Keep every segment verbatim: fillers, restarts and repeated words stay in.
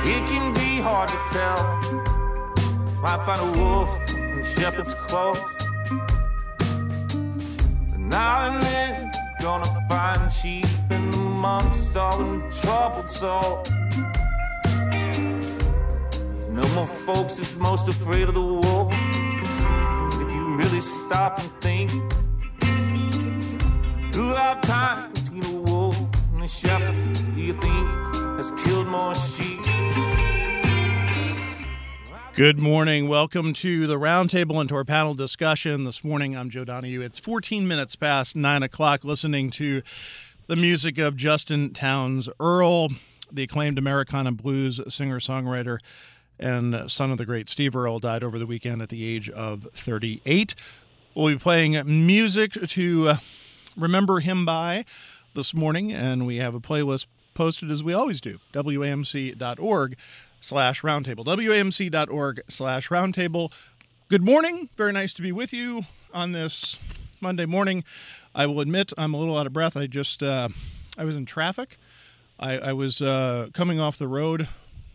It can be hard to tell. Might find a wolf in shepherd's clothes. And now and then, gonna find sheep in amongst all the troubled souls. No more folks is most afraid of the wolf. If you really stop and think, throughout time between a wolf and a shepherd, do you think has killed more sheep? Good morning. Welcome to the Roundtable and to our panel discussion. This morning, I'm Joe Donahue. It's fourteen minutes past nine o'clock, listening to the music of Justin Townes Earle, the acclaimed Americana blues singer-songwriter and son of the great Steve Earle, died over the weekend at the age of thirty-eight. We'll be playing music to uh, remember him by this morning, and we have a playlist posted as we always do, W A M C dot org slash roundtable, W A M C dot org slash roundtable. Good morning. Very nice to be with you on this Monday morning. I will admit I'm a little out of breath. I just, uh, I was in traffic. I, I was uh, coming off the road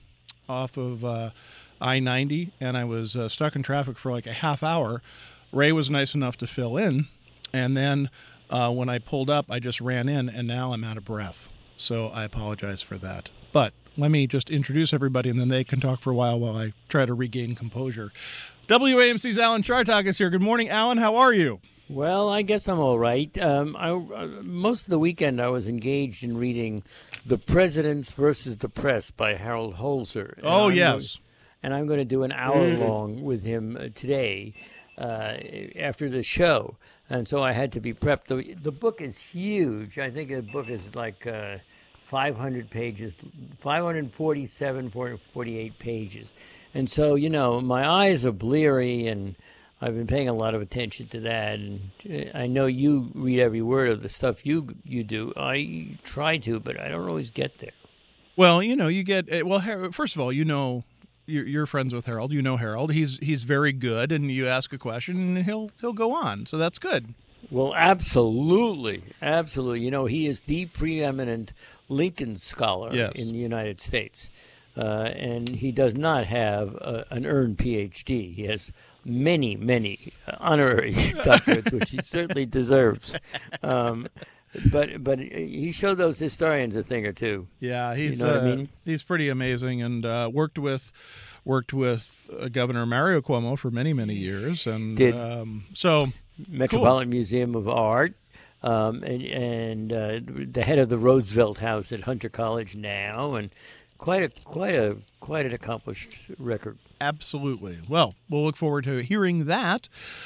off of uh, I ninety, and I was uh, stuck in traffic for like a half hour. Ray was nice enough to fill in, and then uh, when I pulled up, I just ran in, and now I'm out of breath. So I apologize for that. But let me just introduce everybody, and then they can talk for a while while I try to regain composure. W A M C's Alan Chartock is here. Good morning, Alan. How are you? Well, I guess I'm all right. Um, I, uh, most of the weekend I was engaged in reading The Presidents versus the Press by Harold Holzer. And Oh, I'm yes. Going, and I'm going to do an hour-long mm. with him uh, today uh, after the show. And so I had to be prepped. The, the book is huge. I think the book is like uh, five hundred pages, five forty-seven, forty-eight pages. And so, you know, my eyes are bleary, and I've been paying a lot of attention to that, and I know you read every word of the stuff you you do. I try to, but I don't always get there. Well, you know, you get well. First of all, you know, you're, you're friends with Harold. You know Harold. He's he's very good, and you ask a question, and he'll he'll go on. So that's good. Well, absolutely, absolutely. You know, he is the preeminent Lincoln scholar yes. in the United States, uh, and he does not have a, an earned P H D. He has many, many honorary doctorates, which he certainly deserves. Um, but but he showed those historians a thing or two. Yeah, he's you know uh, what I mean? He's pretty amazing, and uh, worked with worked with uh, Governor Mario Cuomo for many many years, and Did um, so Metropolitan cool. Museum of Art. Um, and and uh, the head of the Roosevelt House at Hunter College now, and quite a quite a quite an accomplished record. Absolutely. Well, we'll look forward to hearing that.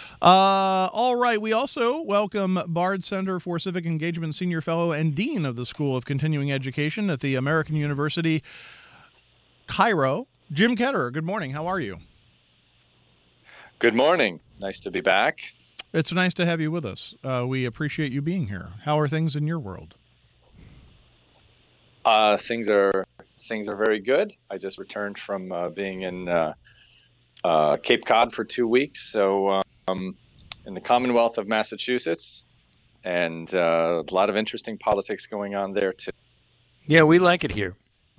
Uh, all right. We also welcome Bard Center for Civic Engagement Senior Fellow and Dean of the School of Continuing Education at the American University, Cairo, Jim Ketterer. Good morning. How are you? Good morning. Nice to be back. It's nice to have you with us. Uh, we appreciate you being here. How are things in your world? Uh, things are things are very good. I just returned from uh, being in uh, uh, Cape Cod for two weeks, so um, in the Commonwealth of Massachusetts, and uh, a lot of interesting politics going on there too. Yeah, we like it here.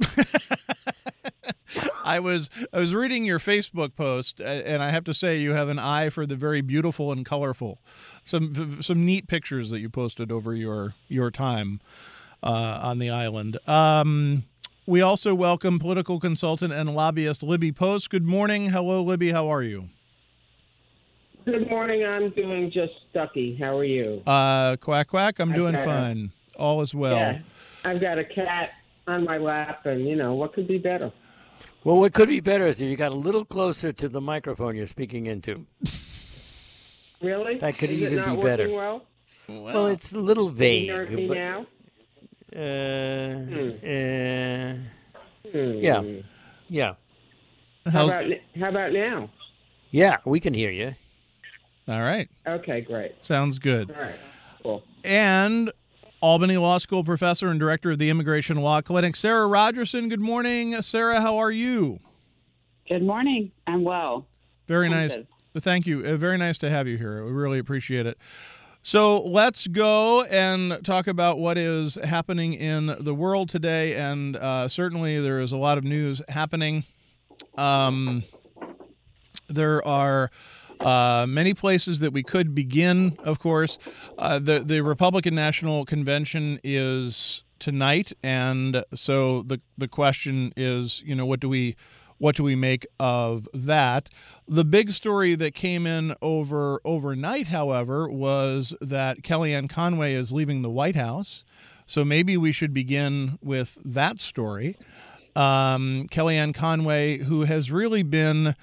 I was I was reading your Facebook post, and I have to say you have an eye for the very beautiful and colorful. Some some neat pictures that you posted over your your time uh, on the island. Um, we also welcome political consultant and lobbyist Libby Post. Good morning. Hello, Libby. How are you? Good morning. I'm doing just stucky. How are you? Uh, quack, quack. I'm I've doing got fine. A, All is well. Yeah, I've got a cat on my lap, and, you know, what could be better? Well, what could be better is if you got a little closer to the microphone you're speaking into. Really? That could is even it not be better. Well? Well, well, it's a little vague. Can you hear me but, now? Uh, hmm. uh, Hmm. Yeah. Yeah. How about, how about now? Yeah, we can hear you. All right. Okay, great. Sounds good. All right, cool. And Albany Law School professor and director of the Immigration Law Clinic, Sarah Rogerson. Good morning. Sarah, how are you? Good morning. I'm well. Very I'm nice. good. Thank you. Uh, very nice to have you here. We really appreciate it. So let's go and talk about what is happening in the world today. And uh, certainly there is a lot of news happening. Um, there are uh, many places that we could begin, of course. Uh, the, the Republican National Convention is tonight. And so the, the question is, you know, what do we What do we make of that? The big story that came in over overnight, however, was that Kellyanne Conway is leaving the White House. So maybe we should begin with that story. Um, Kellyanne Conway, who has really been,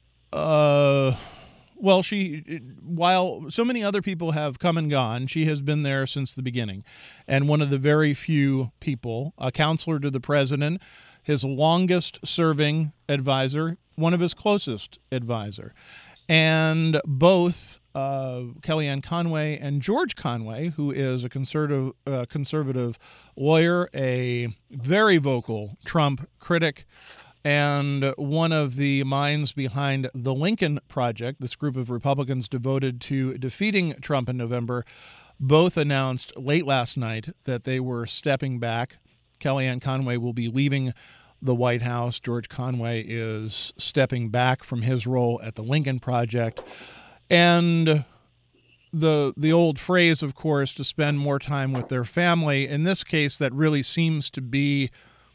uh, well, she, while so many other people have come and gone, she has been there since the beginning. And one of the very few people, a counselor to the president, his longest serving advisor, one of his closest advisor. And both uh, Kellyanne Conway and George Conway, who is a conservative, uh, conservative lawyer, a very vocal Trump critic, and one of the minds behind the Lincoln Project, this group of Republicans devoted to defeating Trump in November, both announced late last night that they were stepping back. Kellyanne Conway will be leaving the White House. George Conway is stepping back from his role at the Lincoln Project. And the the old phrase, of course, to spend more time with their family. In this case, that really seems to be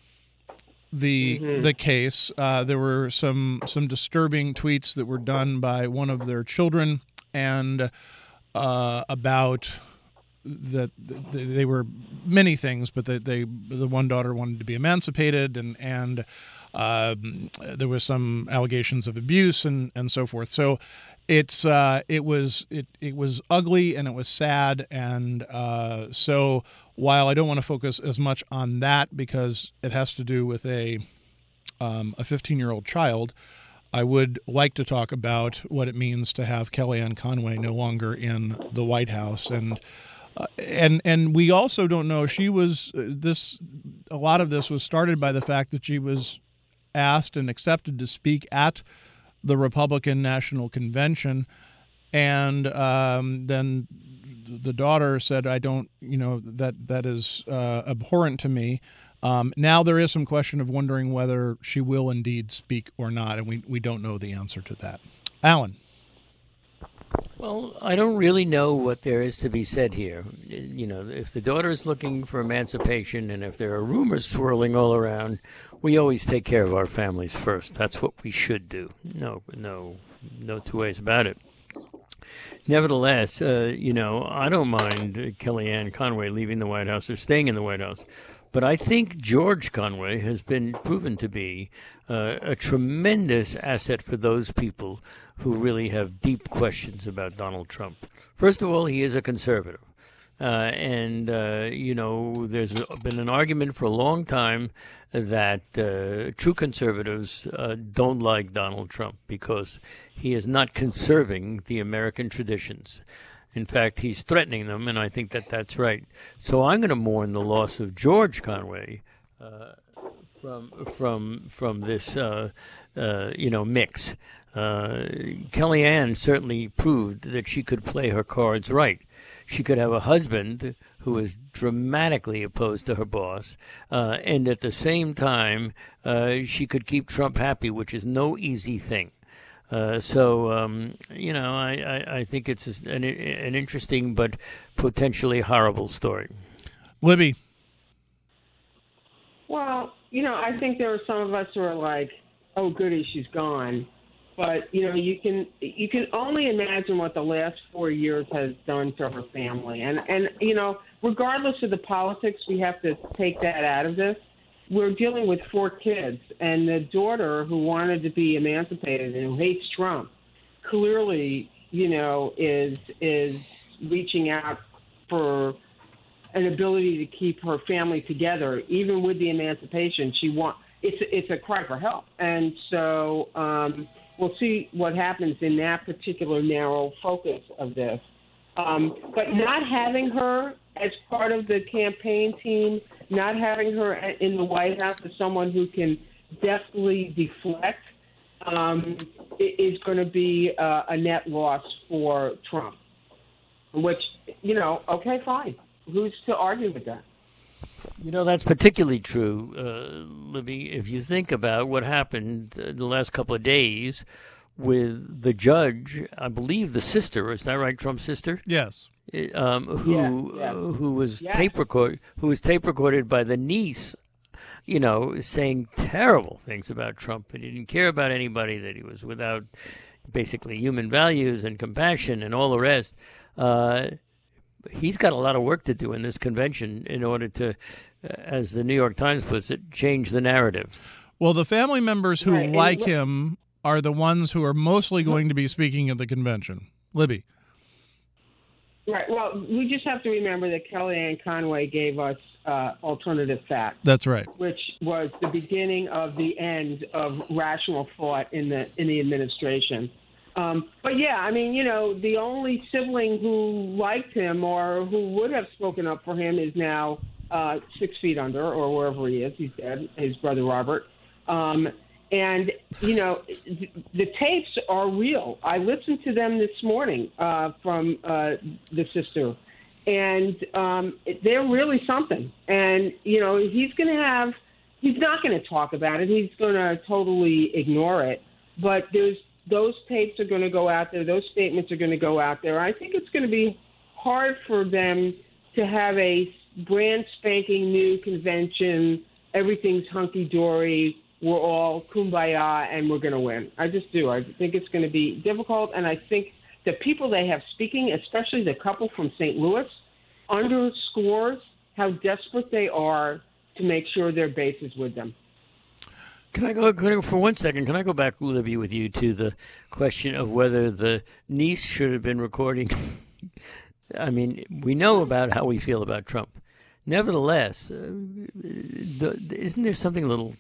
the mm-hmm. the case. Uh, there were some some disturbing tweets that were done by one of their children and uh, about that they were many things, but that they the one daughter wanted to be emancipated, and and uh, there was some allegations of abuse and, and so forth. So it's uh, it was it it was ugly and it was sad, and uh, so while I don't want to focus as much on that because it has to do with a um, a fifteen-year-old child, I would like to talk about what it means to have Kellyanne Conway no longer in the White House. And Uh, and and we also don't know, she was uh, this a lot of this was started by the fact that she was asked and accepted to speak at the Republican National Convention, and um, then the daughter said, I don't, you know, that that is uh, abhorrent to me. Um, now there is some question of wondering whether she will indeed speak or not, and we, we don't know the answer to that. Alan. Well, I don't really know what there is to be said here. You know, if the daughter is looking for emancipation and if there are rumors swirling all around, we always take care of our families first. That's what we should do. No, no, no two ways about it. Nevertheless, uh, you know, I don't mind Kellyanne Conway leaving the White House or staying in the White House. But I think George Conway has been proven to be uh, a tremendous asset for those people who really have deep questions about Donald Trump. First of all, he is a conservative. Uh, and, uh, you know, there's been an argument for a long time that uh, true conservatives uh, don't like Donald Trump because he is not conserving the American traditions. In fact, he's threatening them, and I think that that's right. So I'm going to mourn the loss of George Conway uh, from from from this, uh, uh, you know, mix. Uh, Kellyanne certainly proved that she could play her cards right. She could have a husband who is dramatically opposed to her boss, uh, and at the same time, uh, she could keep Trump happy, which is no easy thing. Uh, so, um, you know, I, I, I think it's an, an interesting but potentially horrible story. Libby. Well, you know, I think there are some of us who are like, oh, goody, she's gone. But, you know, you can you can only imagine what the last four years has done to her family. And, and you know, regardless of the politics, we have to take that out of this. We're dealing with four kids, and the daughter who wanted to be emancipated and who hates Trump clearly, you know, is is reaching out for an ability to keep her family together, even with the emancipation. She want it's it's a cry for help, and so um, we'll see what happens in that particular narrow focus of this. Um, but not having her as part of the campaign team, not having her in the White House as someone who can deftly deflect um, is going to be uh, a net loss for Trump, which you know, okay, fine. Who's to argue with that? You know, that's particularly true, uh, Libby, if you think about what happened in the last couple of days with the judge, I believe the sister, is that right, Trump's sister? Yes. Um, who Yeah, yeah. uh, who was Yes. tape record who was tape recorded by the niece, you know, saying terrible things about Trump, and he didn't care about anybody, that he was without basically human values and compassion and all the rest. Uh, he's got a lot of work to do in this convention in order to, uh, as the New York Times puts it, change the narrative. Well, the family members who Right, and like what- him are the ones who are mostly going to be speaking at the convention. Libby. Right. Well, we just have to remember that Kellyanne Conway gave us uh, alternative facts, That's right. which was the beginning of the end of rational thought in the in the administration. Um, but yeah, I mean, you know, the only sibling who liked him or who would have spoken up for him is now uh, six feet under, or wherever he is. He's dead. His brother Robert. Um, and you know, th- the tapes are real. I listened to them this morning uh, from uh, the sister, and um, they're really something. And you know, he's going to have. He's not going to talk about it. He's going to totally ignore it. But there's those tapes are going to go out there. Those statements are going to go out there. I think it's going to be hard for them to have a brand spanking new convention. Everything's hunky dory. We're all kumbaya and we're going to win. I just do. I think it's going to be difficult. And I think the people they have speaking, especially the couple from Saint Louis, underscores how desperate they are to make sure their base is with them. Can I go, can I go for one second? Can I go back, Libby, with you to the question of whether the niece should have been recording? I mean, we know about how we feel about Trump. Nevertheless, uh, the, isn't there something a little?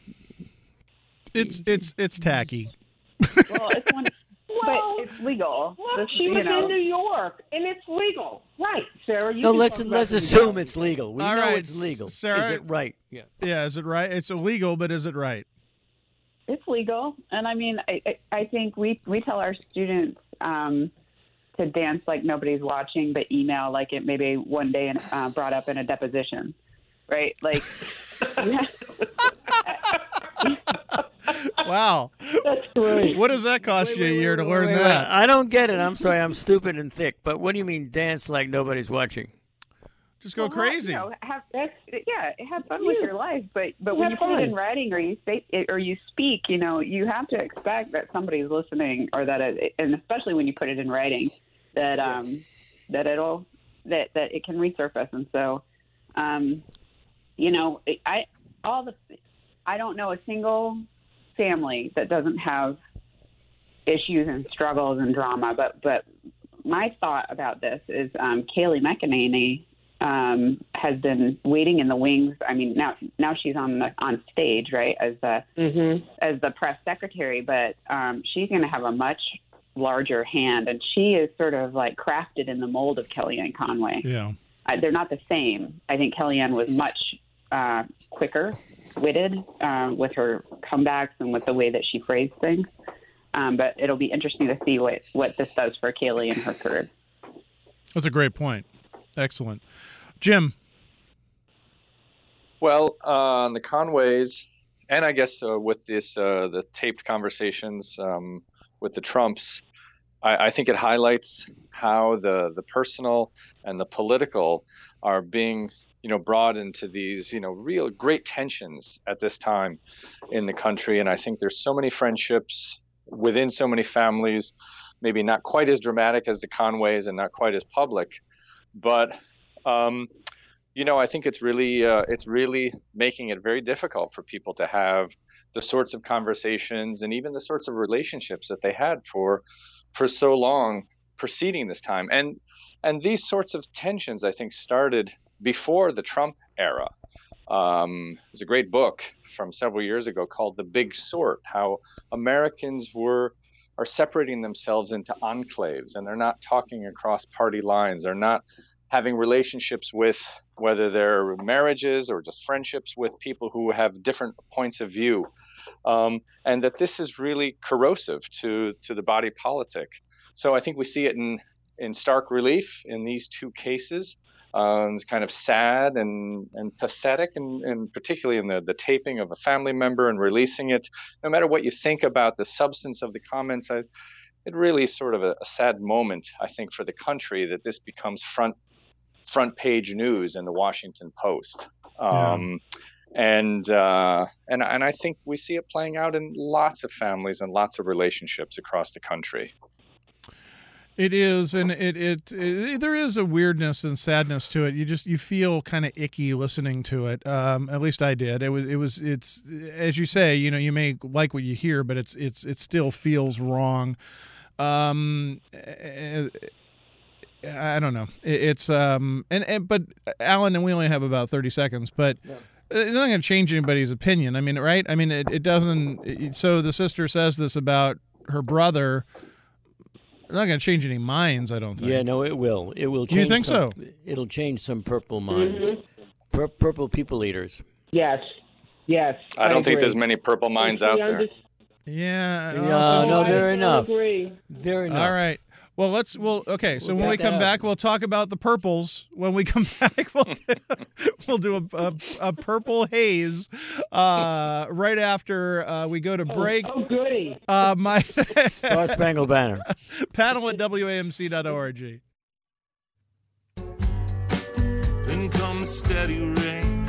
It's it's it's tacky. Well, it's one, Well, but it's legal. Look, This- she you was know. in New York, and it's legal. Right, Sarah? You No, can let's talk about let's the assume legality. it's legal. We All know right, it's legal. Sarah- Is it right? Yeah. Yeah, is it right? It's illegal, but is it right? It's legal, and I mean, I, I, I think we we tell our students um, to dance like nobody's watching, but email like it maybe one day and uh, brought up in a deposition, right? Like, yeah. Wow. That's great. What does that cost you a year to learn Wait, wait, that? I don't get it. I'm sorry. I'm stupid and thick. But what do you mean dance like nobody's watching? Just go Well, have- crazy. You know, have, yeah, have fun with Yeah. your life, but but when you Have put it in fun. writing or you say or you speak, you know, you have to expect that somebody's listening, or that it, and especially when you put it in writing, that um that it'll that that it can resurface. And so, um, you know, I all the I don't know a single family that doesn't have issues and struggles and drama, but but my thought about this is um, Kayleigh McEnany um, has been waiting in the wings. I mean, now now she's on the on stage, right, as the Mm-hmm. as the press secretary, but um, she's going to have a much larger hand, and she is sort of like crafted in the mold of Kellyanne Conway. Yeah. Uh, they're not the same. I think Kellyanne was much uh, quicker witted uh, with her comebacks and with the way that she phrased things. Um, but it'll be interesting to see what, what this does for Kayleigh and her career. That's a great point. Excellent. Jim. Well, uh, on the Conways, and I guess uh, with this uh, the taped conversations um, with the Trumps, I, I think it highlights how the the personal and the political are being, you know, brought into these, you know, real great tensions at this time in the country. And I think there's so many friendships within so many families, maybe not quite as dramatic as the Conways and not quite as public, but um, you know, I think it's really uh, it's really making it very difficult for people to have the sorts of conversations and even the sorts of relationships that they had for for so long preceding this time. And and these sorts of tensions, I think, started before the Trump era. Um, there's a great book from several years ago called The Big Sort, how Americans were are separating themselves into enclaves, and they're not talking across party lines. They're not having relationships with, whether they're marriages or just friendships with people who have different points of view, um, and that this is really corrosive to to the body politic. So I think we see it in in stark relief in these two cases. Um, it's kind of sad and, and pathetic, and, and particularly in the, the taping of a family member and releasing it. No matter what you think about the substance of the comments, I, it really is sort of a, a sad moment, I think, for the country that this becomes front front page news in the Washington Post. Um, yeah. And uh, and and I think we see it playing out in lots of families and lots of relationships across the country. It is, and it, it it there is a weirdness and sadness to it. You just you feel kind of icky listening to it. Um, at least I did. It was it was it's as you say. You know, you may like what you hear, but it's it's it still feels wrong. Um, I don't know. It, it's um and, and but Alan, and we only have about thirty seconds, but. Yeah. It's not going to change anybody's opinion. I mean, right? I mean, it, it doesn't. It, so the sister says this about her brother. It's not going to change any minds, I don't think. Yeah, no, it will. It will change. Do you think some, so? It'll change some purple minds. Mm-hmm. Pur- purple people eaters. Yes. Yes. I, I don't agree. think there's many purple minds out there. Yeah. No, well, no, there are enough. I agree. There are enough. All right. Well, let's. Well, okay. So We'll when we get come that. back, we'll talk about the purples. When we come back, we'll do, we'll do a, a, a purple haze uh, right after uh, we go to break. Oh, oh goody. Uh, my Star Spangled Banner. Panel at W A M C dot org. Then comes steady rain,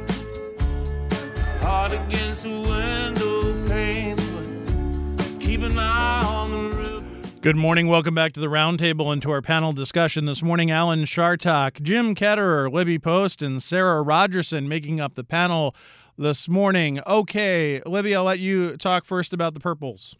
hard against the window pane, but keep an eye on the river. Good morning. Welcome back to the Roundtable and to our panel discussion this morning. Alan Chartock, Jim Ketterer, Libby Post, and Sarah Rogerson making up the panel this morning. Okay, Libby, I'll let you talk first about the purples.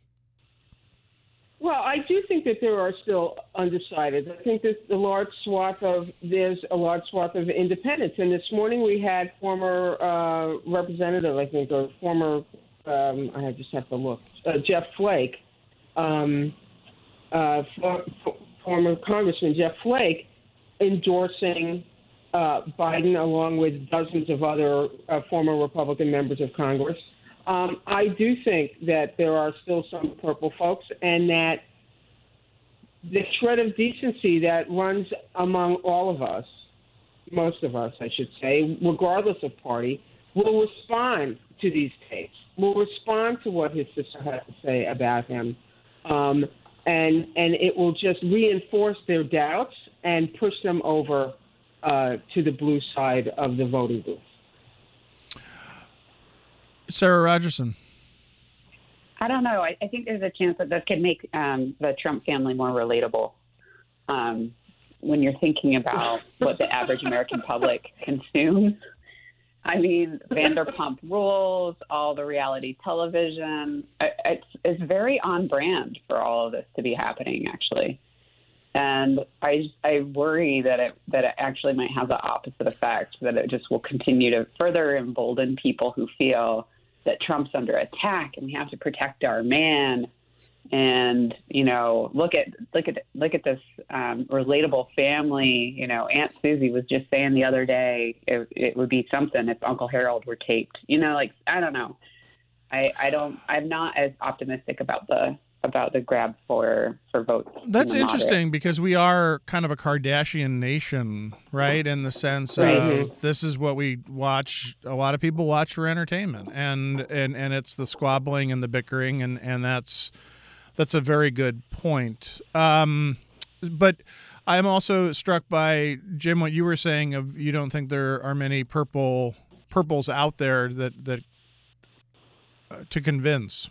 Well, I do think that there are still undecided. I think that the large swath of there's a large swath of independents. And this morning we had former uh, representative, I think, or former, um, I just have to look, uh, Jeff Flake, um, uh, for, for, former Congressman Jeff Flake, endorsing uh, Biden along with dozens of other uh, former Republican members of Congress. Um, I do think that there are still some purple folks, and that the shred of decency that runs among all of us, most of us, I should say, regardless of party, will respond to these tapes, will respond to what his sister has to say about him, um, and and it will just reinforce their doubts and push them over uh, to the blue side of the voting booth. Sarah Rogerson. I don't know. I, I think there's a chance that this could make um, the Trump family more relatable. Um, when you're thinking about what the average American public consumes. I mean, Vanderpump Rules, all the reality television. It's, it's very on brand for all of this to be happening, actually. And I, I worry that it that it actually might have the opposite effect, that it just will continue to further embolden people who feel that Trump's under attack and we have to protect our man. And, you know, look at look at look at this um, relatable family. You know, Aunt Susie was just saying the other day it, it would be something if Uncle Harold were taped. You know, like, I don't know. I, I don't I'm not as optimistic about the about the grab for for votes. That's in the interesting moderate. because we are kind of a Kardashian nation, right? In the sense Right. of this is what we watch. A lot of people watch for entertainment, and and, and it's the squabbling and the bickering, and, and that's that's a very good point. Um, but I'm also struck by, Jim, what you were saying of you don't think there are many purple purples out there that that uh, to convince.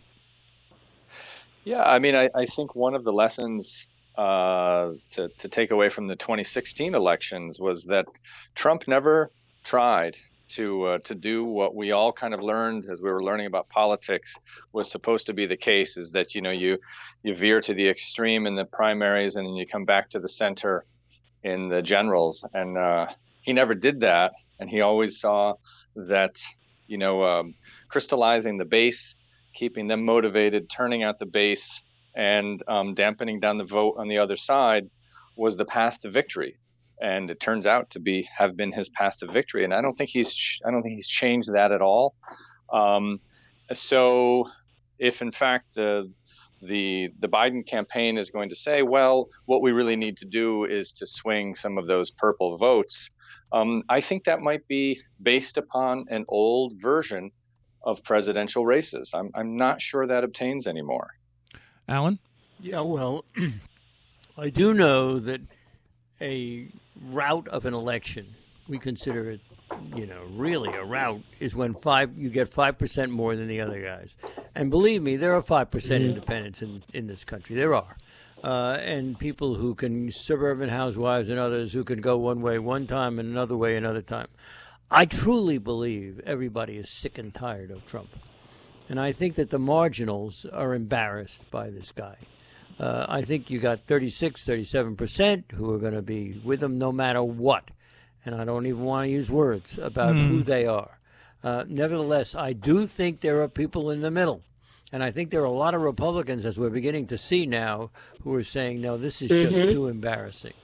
Yeah, I mean, I, I think one of the lessons uh, to, to take away from the twenty sixteen elections was that Trump never tried to uh, to do what we all kind of learned as we were learning about politics was supposed to be the case, is that, you know, you you veer to the extreme in the primaries and then you come back to the center in the generals. And uh, he never did that. And he always saw that, you know, um, crystallizing the base, keeping them motivated, turning out the base, and um, dampening down the vote on the other side was the path to victory. And it turns out to be have been his path to victory. And I don't think he's I don't think he's changed that at all. Um, so, if in fact the the the Biden campaign is going to say, well, what we really need to do is to swing some of those purple votes. Um, I think that might be based upon an old version of presidential races. I'm I'm not sure that obtains anymore. Alan? Yeah, well, I do know that a rout of an election, we consider it, you know, really a rout, is when five you get five percent more than the other guys. And believe me, there are five percent independents in, in this country. There are. Uh, and people who can, suburban housewives and others who can go one way one time and another way another time. I truly believe everybody is sick and tired of Trump. And I think that the marginals are embarrassed by this guy. Uh, I think you got thirty-six, thirty-seven percent who are going to be with him no matter what. And I don't even want to use words about mm. who they are. Uh, nevertheless, I do think there are people in the middle. And I think there are a lot of Republicans, as we're beginning to see now, who are saying, no, this is just mm-hmm. too embarrassing.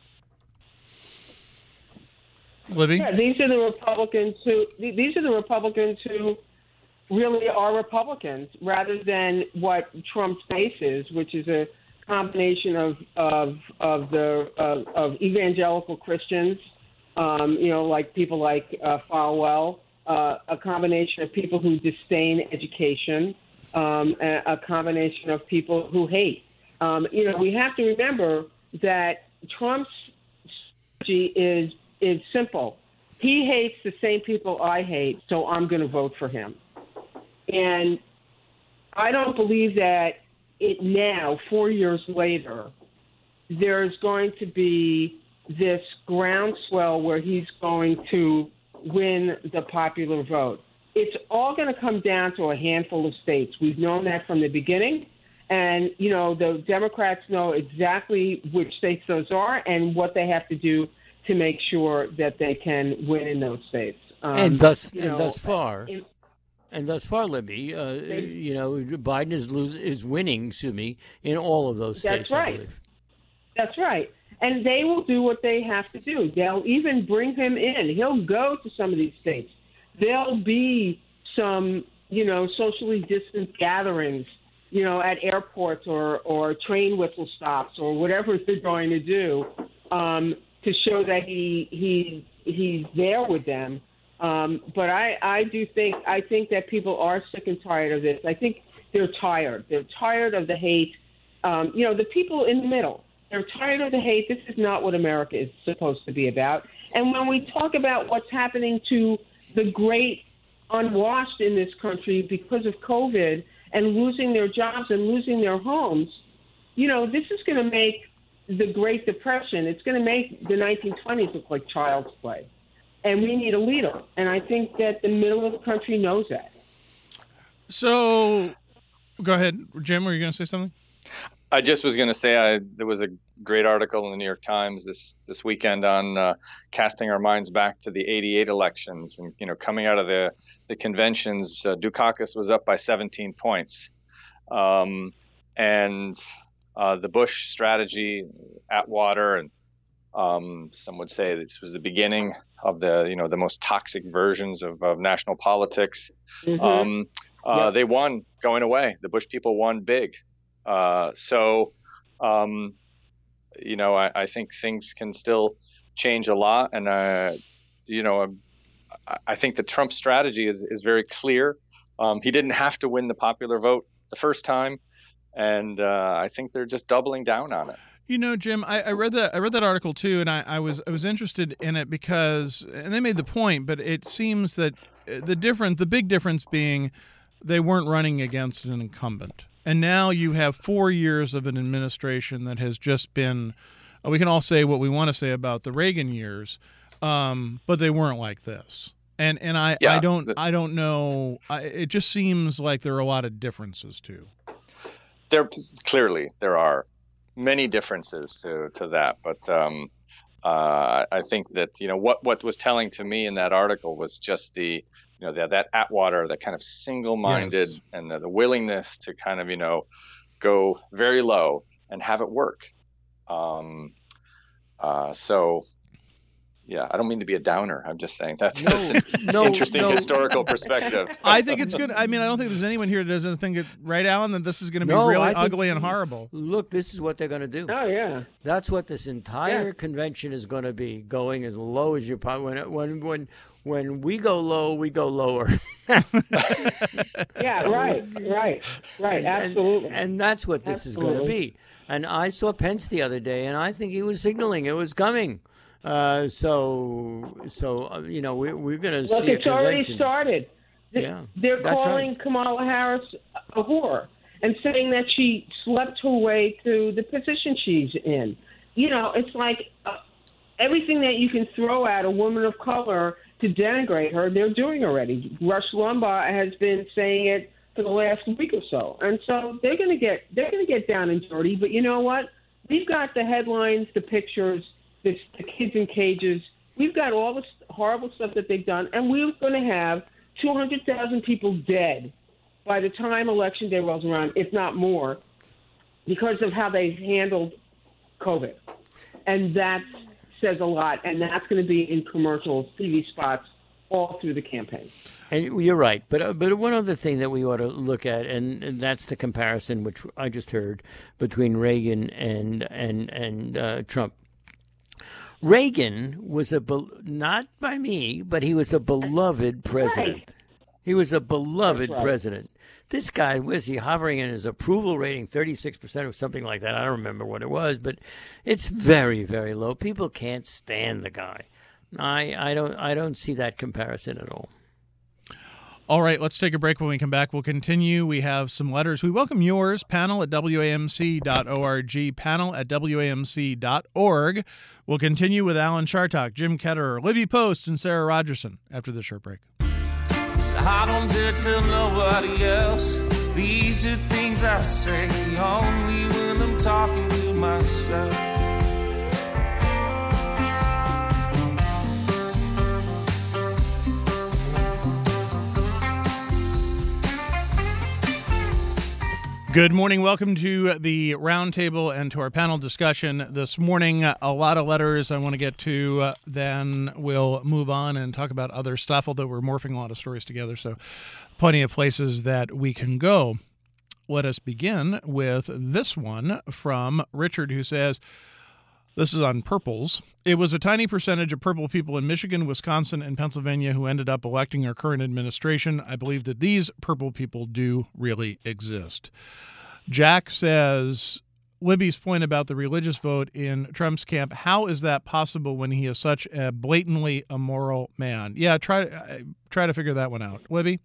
Libby? Yeah, these are the Republicans who these are the Republicans who really are Republicans, rather than what Trump's base is, which is a combination of of of the of, of evangelical Christians, um, you know, like people like uh, Falwell, uh, a combination of people who disdain education. Um, a, a combination of people who hate. Um, you know, we have to remember that Trump's strategy is is simple. He hates the same people I hate, so I'm going to vote for him. And I don't believe that it now, four years later, there's going to be this groundswell where he's going to win the popular vote. It's all going to come down to a handful of states. We've known that from the beginning. And, you know, the Democrats know exactly which states those are and what they have to do to make sure that they can win in those states. Um, and thus, and know, thus far, in, and thus far, Libby, uh, they, you know, Biden is lose, is winning, excuse me, in all of those states. That's right. I believe. That's right. And they will do what they have to do. They'll even bring him in. He'll go to some of these states. There'll be some, you know, socially distanced gatherings, you know, at airports or, or train whistle stops or whatever they're going to do um, to show that he he he's there with them. Um, but I, I do think I think that people are sick and tired of this. I think they're tired. They're tired of the hate. Um, you know, the people in the middle. They're tired of the hate. This is not what America is supposed to be about. And when we talk about what's happening to the great unwashed in this country because of COVID and losing their jobs and losing their homes, you know, this is going to make the Great Depression, it's going to make the nineteen twenties look like child's play. And we need a leader. And I think that the middle of the country knows that. So, go ahead. Jim, were you going to say something? I just was going to say I, there was a great article in the New York Times this this weekend on uh, casting our minds back to the eighty-eight elections, and you know, coming out of the the conventions, uh, Dukakis was up by seventeen points, um, and uh, the Bush strategy, Atwater, and um, some would say this was the beginning of the you know the most toxic versions of, of national politics. Mm-hmm. Um, uh, yep. They won going away. The Bush people won big. Uh, so, um, you know, I, I think things can still change a lot. And, uh, you know, I, I think the Trump strategy is, is very clear. Um, he didn't have to win the popular vote the first time. And uh, I think they're just doubling down on it. You know, Jim, I, I read that I read that article, too, and I, I was I was interested in it because and they made the point. But it seems that the difference, the big difference being they weren't running against an incumbent. And now you have four years of an administration that has just been, we can all say what we want to say about the Reagan years, um, but they weren't like this. And and I, yeah, I don't I don't know. I, it just seems like there are a lot of differences too. There clearly there are many differences to, to that, but um, uh, I think that you know what what was telling to me in that article was just the. You know, that, that Atwater, that kind of single-minded yes. and the, the willingness to kind of, you know, go very low and have it work. Um, uh, so, yeah, I don't mean to be a downer. I'm just saying that No, that's an no, interesting no. historical perspective. I think it's good. I mean, I don't think there's anyone here that doesn't think it, right, Alan, that this is going to be No, really I think- ugly and horrible. Look, this is what they're going to do. Oh yeah. That's what this entire Yeah. convention is going to be, going as low as you possibly. When when when when we go low, we go lower. Yeah. Right. Right. Right. And- Absolutely. And, that's what this is going to Absolutely. be. And I saw Pence the other day, and I think he was signaling it was coming. Uh, so, so uh, you know, we, we're going to Look, see a it's already convention. started. Th- Yeah, They're that's calling right. Kamala Harris a whore and saying that she slept her way to the position she's in. You know, it's like uh, everything that you can throw at a woman of color to denigrate her, they're doing already. Rush Limbaugh has been saying it for the last week or so, and so they're going to get they're going to get down and dirty. But you know what? We've got the headlines, the pictures, the, the kids in cages. We've got all this horrible stuff that they've done, and we're going to have two hundred thousand people dead by the time Election Day rolls around, if not more, because of how they handled COVID. And that says a lot, and that's going to be in commercials, T V spots, all through the campaign. And you're right, but uh, but one other thing that we ought to look at, and, and that's the comparison which I just heard between Reagan and and and uh, Trump. Reagan was a be- not by me, but he was a beloved president. Right. He was a beloved That's right. president. This guy, was he hovering in his approval rating, thirty-six percent or something like that? I don't remember what it was, but it's very, very low. People can't stand the guy. I, I don't I don't see that comparison at all. All right, let's take a break. When we come back, we'll continue. We have some letters. We welcome yours, panel at W A M C dot org, panel at W A M C dot org. We'll continue with Alan Chartock, Jim Ketterer, Libby Post, and Sarah Rogerson after this short break. I don't dare tell nobody else. These are things I say only when I'm talking to myself. Good morning. Welcome to the roundtable and to our panel discussion this morning. A lot of letters I want to get to. Uh, then we'll move on and talk about other stuff, although we're morphing a lot of stories together, so plenty of places that we can go. Let us begin with this one from Richard, who says, this is on purples. It was a tiny percentage of purple people in Michigan, Wisconsin, and Pennsylvania who ended up electing our current administration. I believe that these purple people do really exist. Jack says, Libby's point about the religious vote in Trump's camp, how is that possible when he is such a blatantly immoral man? Yeah, try, uh, try to figure that one out. Libby?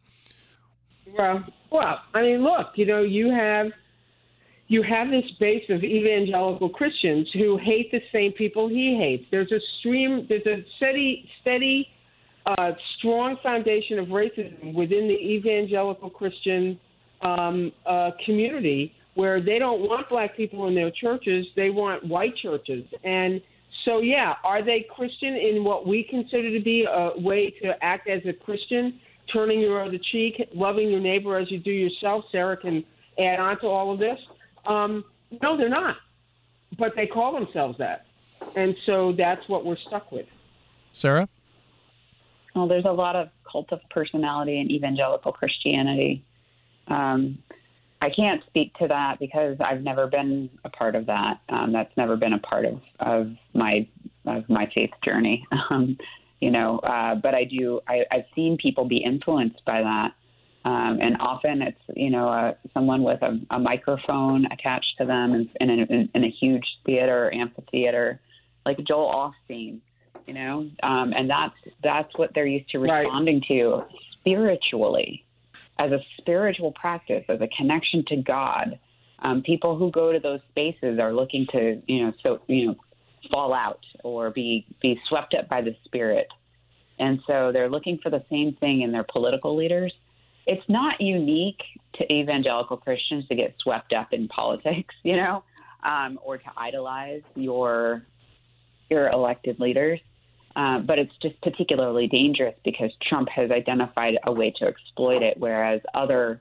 Well, well, I mean, look, you know, you have you have this base of evangelical Christians who hate the same people he hates. There's a stream, there's a steady, steady, uh, strong foundation of racism within the evangelical Christian um, uh, community where they don't want black people in their churches. They want white churches. And so, yeah, are they Christian in what we consider to be a way to act as a Christian, turning your other cheek, loving your neighbor as you do yourself? Sarah can add on to all of this. Um, no, they're not. But they call themselves that. And so that's what we're stuck with. Sarah? Well, there's a lot of cult of personality in evangelical Christianity. Um, I can't speak to that because I've never been a part of that. Um, that's never been a part of, of my of my faith journey. Um, you know, uh, but I do. I, I've seen people be influenced by that. Um, and often it's, you know, uh, someone with a, a microphone attached to them in, in, a, in a huge theater or amphitheater, like Joel Osteen, you know, um, and that's that's what they're used to responding right. to spiritually, as a spiritual practice, as a connection to God. Um, people who go to those spaces are looking to, you know, so you know, fall out or be be swept up by the Spirit, and so they're looking for the same thing in their political leaders. It's not unique to evangelical Christians to get swept up in politics, you know, um, or to idolize your your elected leaders. Uh, but it's just particularly dangerous because Trump has identified a way to exploit it, whereas other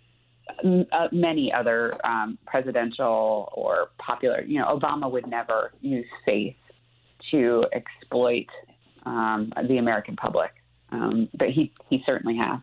uh, many other um, presidential or popular, you know, Obama would never use faith to exploit um, the American public. Um, but he, he certainly has.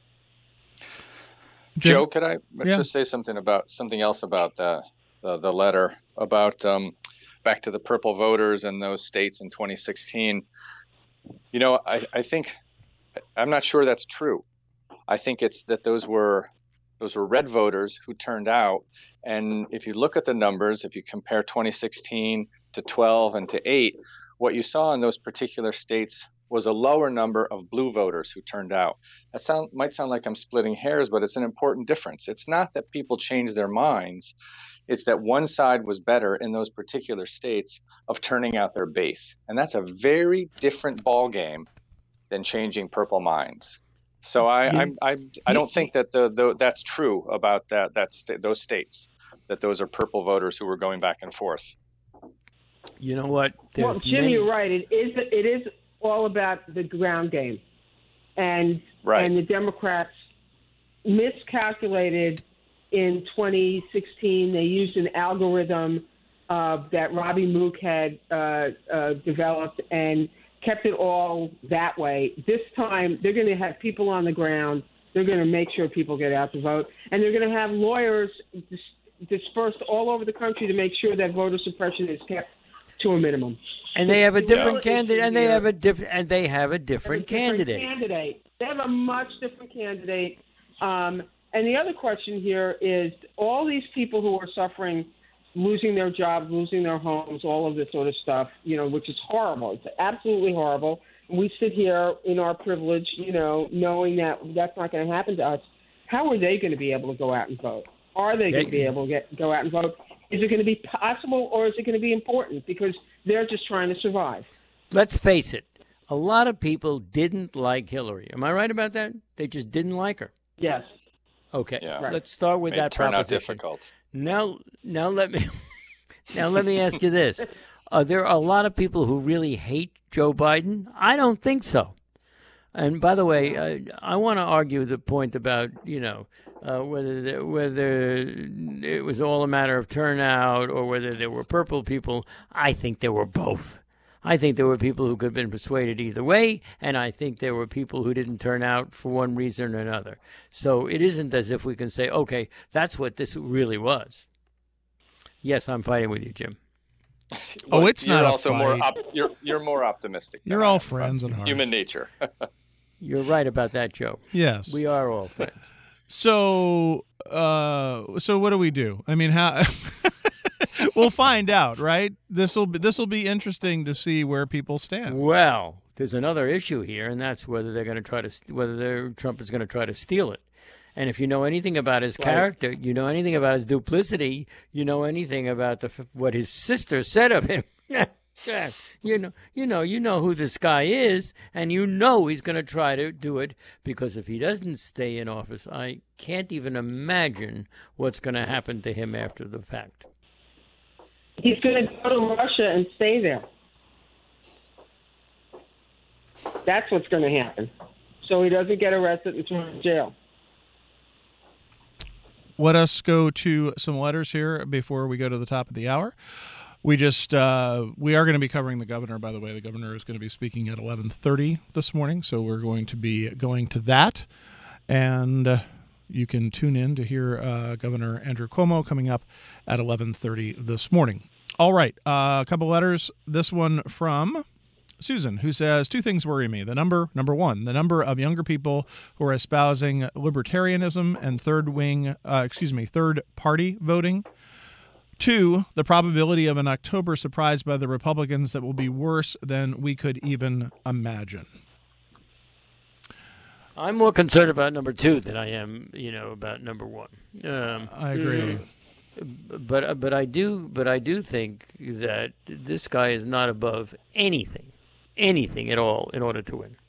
Jim? Joe, could I Yeah. just say something about something else about the the, the letter about um, back to the purple voters in those states in twenty sixteen? You know, I, I think I'm not sure that's true. I think it's that those were those were red voters who turned out. And if you look at the numbers, if you compare twenty sixteen to twelve and to eight, what you saw in those particular states was a lower number of blue voters who turned out. That sound might sound like I'm splitting hairs, but it's an important difference. It's not that people changed their minds. It's that one side was better in those particular states of turning out their base. And that's a very different ballgame than changing purple minds. So I I, I, I don't think that the, the that's true about that that sta- those states, that those are purple voters who were going back and forth. You know what? Well, There's Jim, many- you're right. It is it is all about the ground game, and Right. and the Democrats miscalculated in twenty sixteen. They used an algorithm uh, that Robbie Mook had uh, uh, developed and kept it all that way. This time, they're going to have people on the ground. They're going to make sure people get out to vote, and they're going to have lawyers dis- dispersed all over the country to make sure that voter suppression is kept to a minimum. And they have a different Yeah. candidate. And they have a different. And they have a different They have a different candidate. candidate. They have a much different candidate. Um, and the other question here is all these people who are suffering, losing their jobs, losing their homes, all of this sort of stuff, you know, which is horrible. It's absolutely horrible. We sit here in our privilege, you know, knowing that that's not going to happen to us. How are they going to be able to go out and vote? Are they going to be able to get, go out and vote? Is it going to be possible or is it going to be important? Because they're just trying to survive. Let's face it. A lot of people didn't like Hillary. Am I right about that? They just didn't like her. Yes. Okay. Yeah. Right. Let's start with May that turn out proposition. difficult. Now, now let me now let me ask you this: uh, there are a lot of people who really hate Joe Biden. I don't think so. And by the way, uh, I want to argue the point about you know uh, whether the, whether it was all a matter of turnout or whether there were purple people. I think there were both. I think there were people who could have been persuaded either way, and I think there were people who didn't turn out for one reason or another. So it isn't as if we can say, okay, that's what this really was. Yes, I'm fighting with you, Jim. Oh, Well, it's you're not a also more fight. op- you're you're more optimistic. than You're I all am. friends at heart. Human nature. You're right about that, Joe. Yes. We are all friends. So, uh, so what do we do? I mean, how? We'll find out, right? This will be this will be interesting to see where people stand. Well, there's another issue here, and that's whether they're going to try to st- whether they're, Trump is going to try to steal it. And if you know anything about his character, you know anything about his duplicity, you know anything about the f- what his sister said of him. you know, you know, you know who this guy is, and you know he's going to try to do it because if he doesn't stay in office, I can't even imagine what's going to happen to him after the fact. He's going to go to Russia and stay there. That's what's going to happen. So he doesn't get arrested and thrown in jail. Let us go to some letters here before we go to the top of the hour. We just uh, we are going to be covering the governor. By the way, the governor is going to be speaking at eleven thirty this morning, so we're going to be going to that, and uh, you can tune in to hear uh, Governor Andrew Cuomo coming up at eleven thirty this morning. All right, uh, a couple letters. This one from Susan, who says, two things worry me. The number, number one, the number of younger people who are espousing libertarianism and third wing, uh, excuse me, third party voting. Two, the probability of an October surprise by the Republicans that will be worse than we could even imagine. I'm more concerned about number two than I am, you know, about number one. Um, I agree. But but I do but I do think that this guy is not above anything, anything at all in order to win.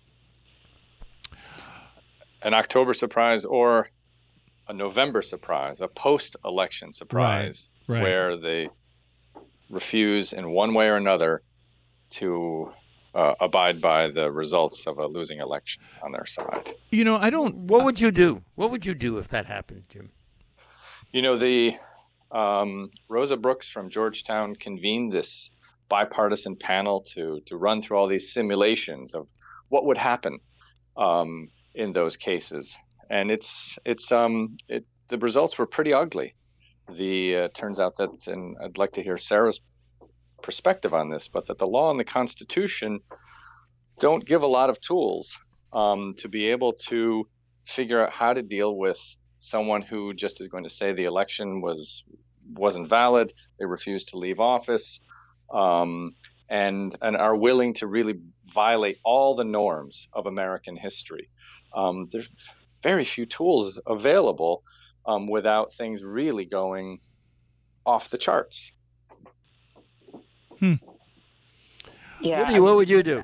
An October surprise or a November surprise, a post-election surprise, Right, right. where they refuse in one way or another to uh, abide by the results of a losing election on their side. You know, I don't. What would you do? What would you do if that happened, Jim? You know, the um, Rosa Brooks from Georgetown convened this bipartisan panel to to run through all these simulations of what would happen um, in those cases, and it's it's um it the results were pretty ugly. The uh, turns out that, and I'd like to hear Sarah's perspective on this, but that the law and the Constitution don't give a lot of tools um, to be able to figure out how to deal with someone who just is going to say the election was wasn't valid, they refused to leave office, um, and and are willing to really violate all the norms of American history. Um, there's very few tools available um, without things really going off the charts. Hmm. Yeah. Libby, what would you do?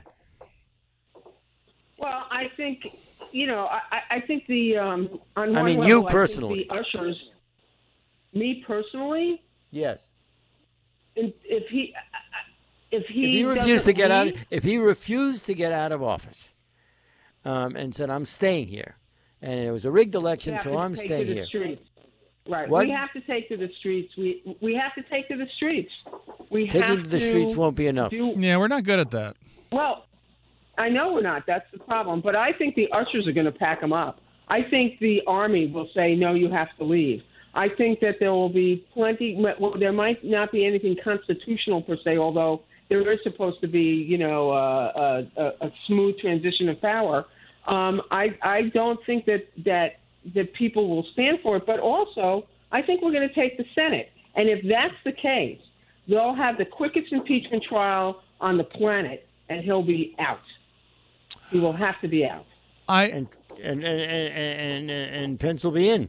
Well, I think, you know, I, I think the um, on I one mean, level, you I think personally. the ushers, me personally, Yes. if if he if he If he refused doesn't to get out, leave, if he refused to get out of office, um, and said, "I'm staying here," and it was a rigged we election, have so to I'm take staying to the here. streets. Right. What? We have to take to the streets. We we have to take to the streets. We Taking have to the to streets won't be enough. do Yeah, we're not good at that. well. I know we're not. That's the problem. But I think the ushers are going to pack them up. I think the Army will say, no, you have to leave. I think that there will be plenty. Well, there might not be anything constitutional per se, although there is supposed to be, you know, uh, a, a smooth transition of power. Um, I I don't think that that that people will stand for it. But also, I think we're going to take the Senate. And if that's the case, they'll have the quickest impeachment trial on the planet, and he'll be out. He will have to be out. I And and and and and, and Pence will be in.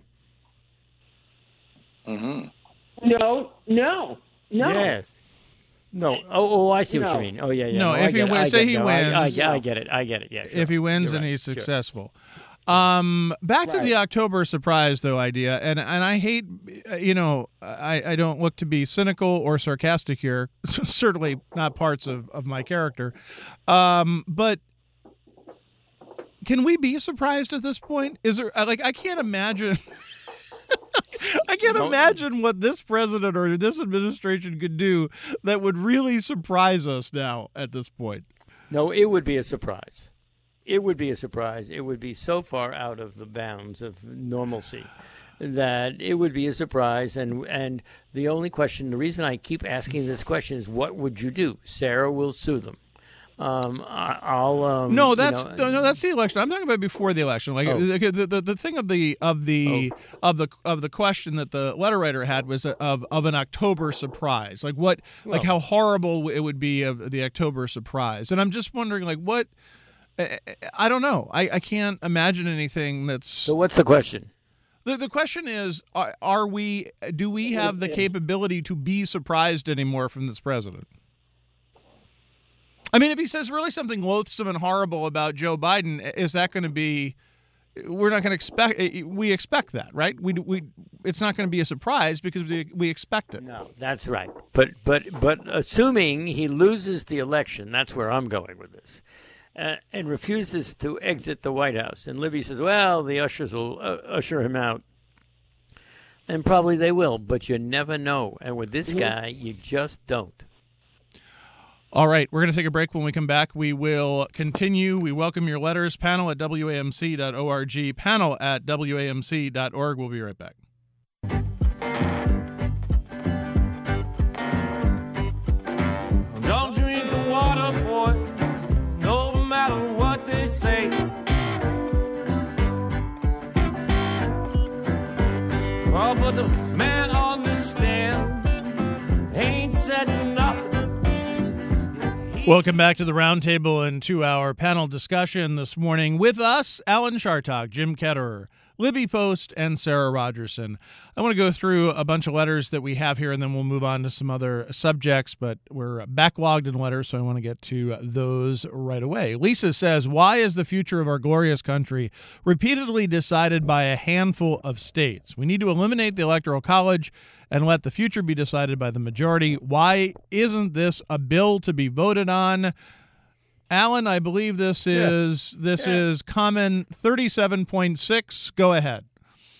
Mm-hmm. No, no, no. Yes. No. Oh, oh, I see what No. you mean. Oh, yeah, yeah. No, I if he get it, wins- I say get it. he No, I- I, wins- I, get it. I get it. Yeah. Sure. if he wins You're and right. he's Sure. successful. Um, back to Right. the October surprise though idea, and and I hate, you know, I, I don't look to be cynical or sarcastic here. Certainly not parts of, of my character, um, but can we be surprised at this point? Is there like I can't imagine. I can't No. imagine what this president or this administration could do that would really surprise us now at this point. No, it would be a surprise. It would be a surprise. It would be so far out of the bounds of normalcy that it would be a surprise. And and the only question, the reason I keep asking this question is, what would you do? Sarah will sue them. Um, I, I'll um, No, you that's know, no, no, that's the election. I'm talking about before the election. Like Oh. the, the, the the thing of the of the of the of the question that the letter writer had was of of an October surprise. Like what, like how horrible it would be of the October surprise. And I'm just wondering, like what. I, I don't know. I, I can't imagine anything that's. So what's the question? The the question is: Are, are we? Do we have the capability to be surprised anymore from this president? I mean, if he says really something loathsome and horrible about Joe Biden, is that going to be? We're not going to expect. We expect that, right? We we. It's not going to be a surprise because we we expect it. No, that's right. But but but assuming he loses the election, that's where I'm going with this. Uh, and refuses to exit the White House. And Libby says, well, the ushers will uh, usher him out. And probably they will, but you never know. And with this guy, you just don't. All right, we're going to take a break. When we come back, we will continue. We welcome your letters. Panel at W A M C dot org. Panel at W A M C dot org. We'll be right back. Don't drink the water, boy, no matter what they say. Oh, but the man on the stand ain't said nothing. Welcome back to the Roundtable and two-hour panel discussion this morning. With us, Alan Chartock, Jim Ketterer, Libby Post, and Sarah Rogerson. I want to go through a bunch of letters that we have here, and then we'll move on to some other subjects, but we're backlogged in letters, so I want to get to those right away. Lisa says, why is the future of our glorious country repeatedly decided by a handful of states? We need to eliminate the Electoral College and let the future be decided by the majority. Why isn't this a bill to be voted on? Alan, I believe this is this Yeah. is comment thirty-seven point six. Go ahead.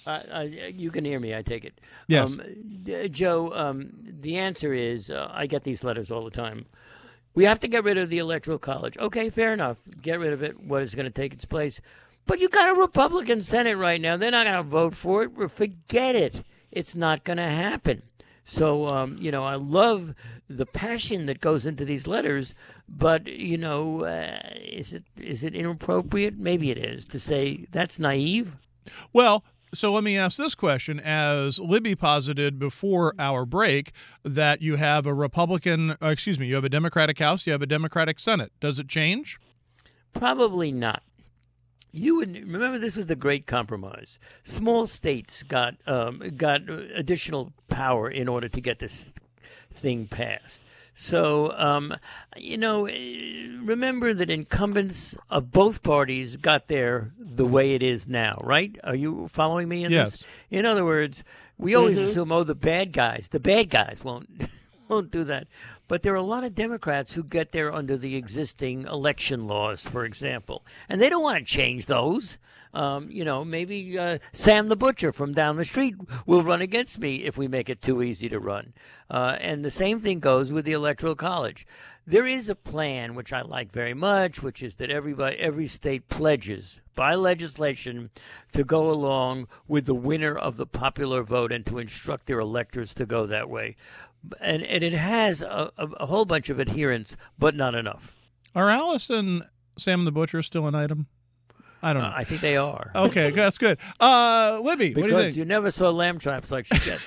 Uh, uh, you can hear me, I take it. Yes. Um, uh, Joe, um, the answer is, uh, I get these letters all the time. We have to get rid of the Electoral College. Okay, fair enough. Get rid of it. What is going to take its place? But you got a Republican Senate right now. They're not going to vote for it. Forget it. It's not going to happen. So, um, you know, I love the passion that goes into these letters, but, you know, uh, is it is it inappropriate? Maybe it is to say that's naive. Well, so let me ask this question. As Libby posited before our break, that you have a Republican, uh, excuse me, you have a Democratic House, you have a Democratic Senate. Does it change? Probably not. You would remember this was the Great Compromise. Small states got um, got additional power in order to get this thing passed. So, um, you know, remember that incumbents of both parties got there the way it is now, right? Are you following me in Yes. this? In other words, we always Mhm. assume, oh, the bad guys, the bad guys won't won't do that. But there are a lot of Democrats who get there under the existing election laws, for example, and they don't want to change those. Um, you know, maybe uh, Sam the Butcher from down the street will run against me if we make it too easy to run. Uh, and the same thing goes with the Electoral College. There is a plan, which I like very much, which is that everybody, every state pledges by legislation to go along with the winner of the popular vote and to instruct their electors to go that way. And, and it has a, a, a whole bunch of adherents, but not enough. Are Alice and Sam the Butcher still an item? I don't know. Uh, I think they are. Okay, that's good. Uh, Libby, because what do you think? you never saw lamb chops like she gets.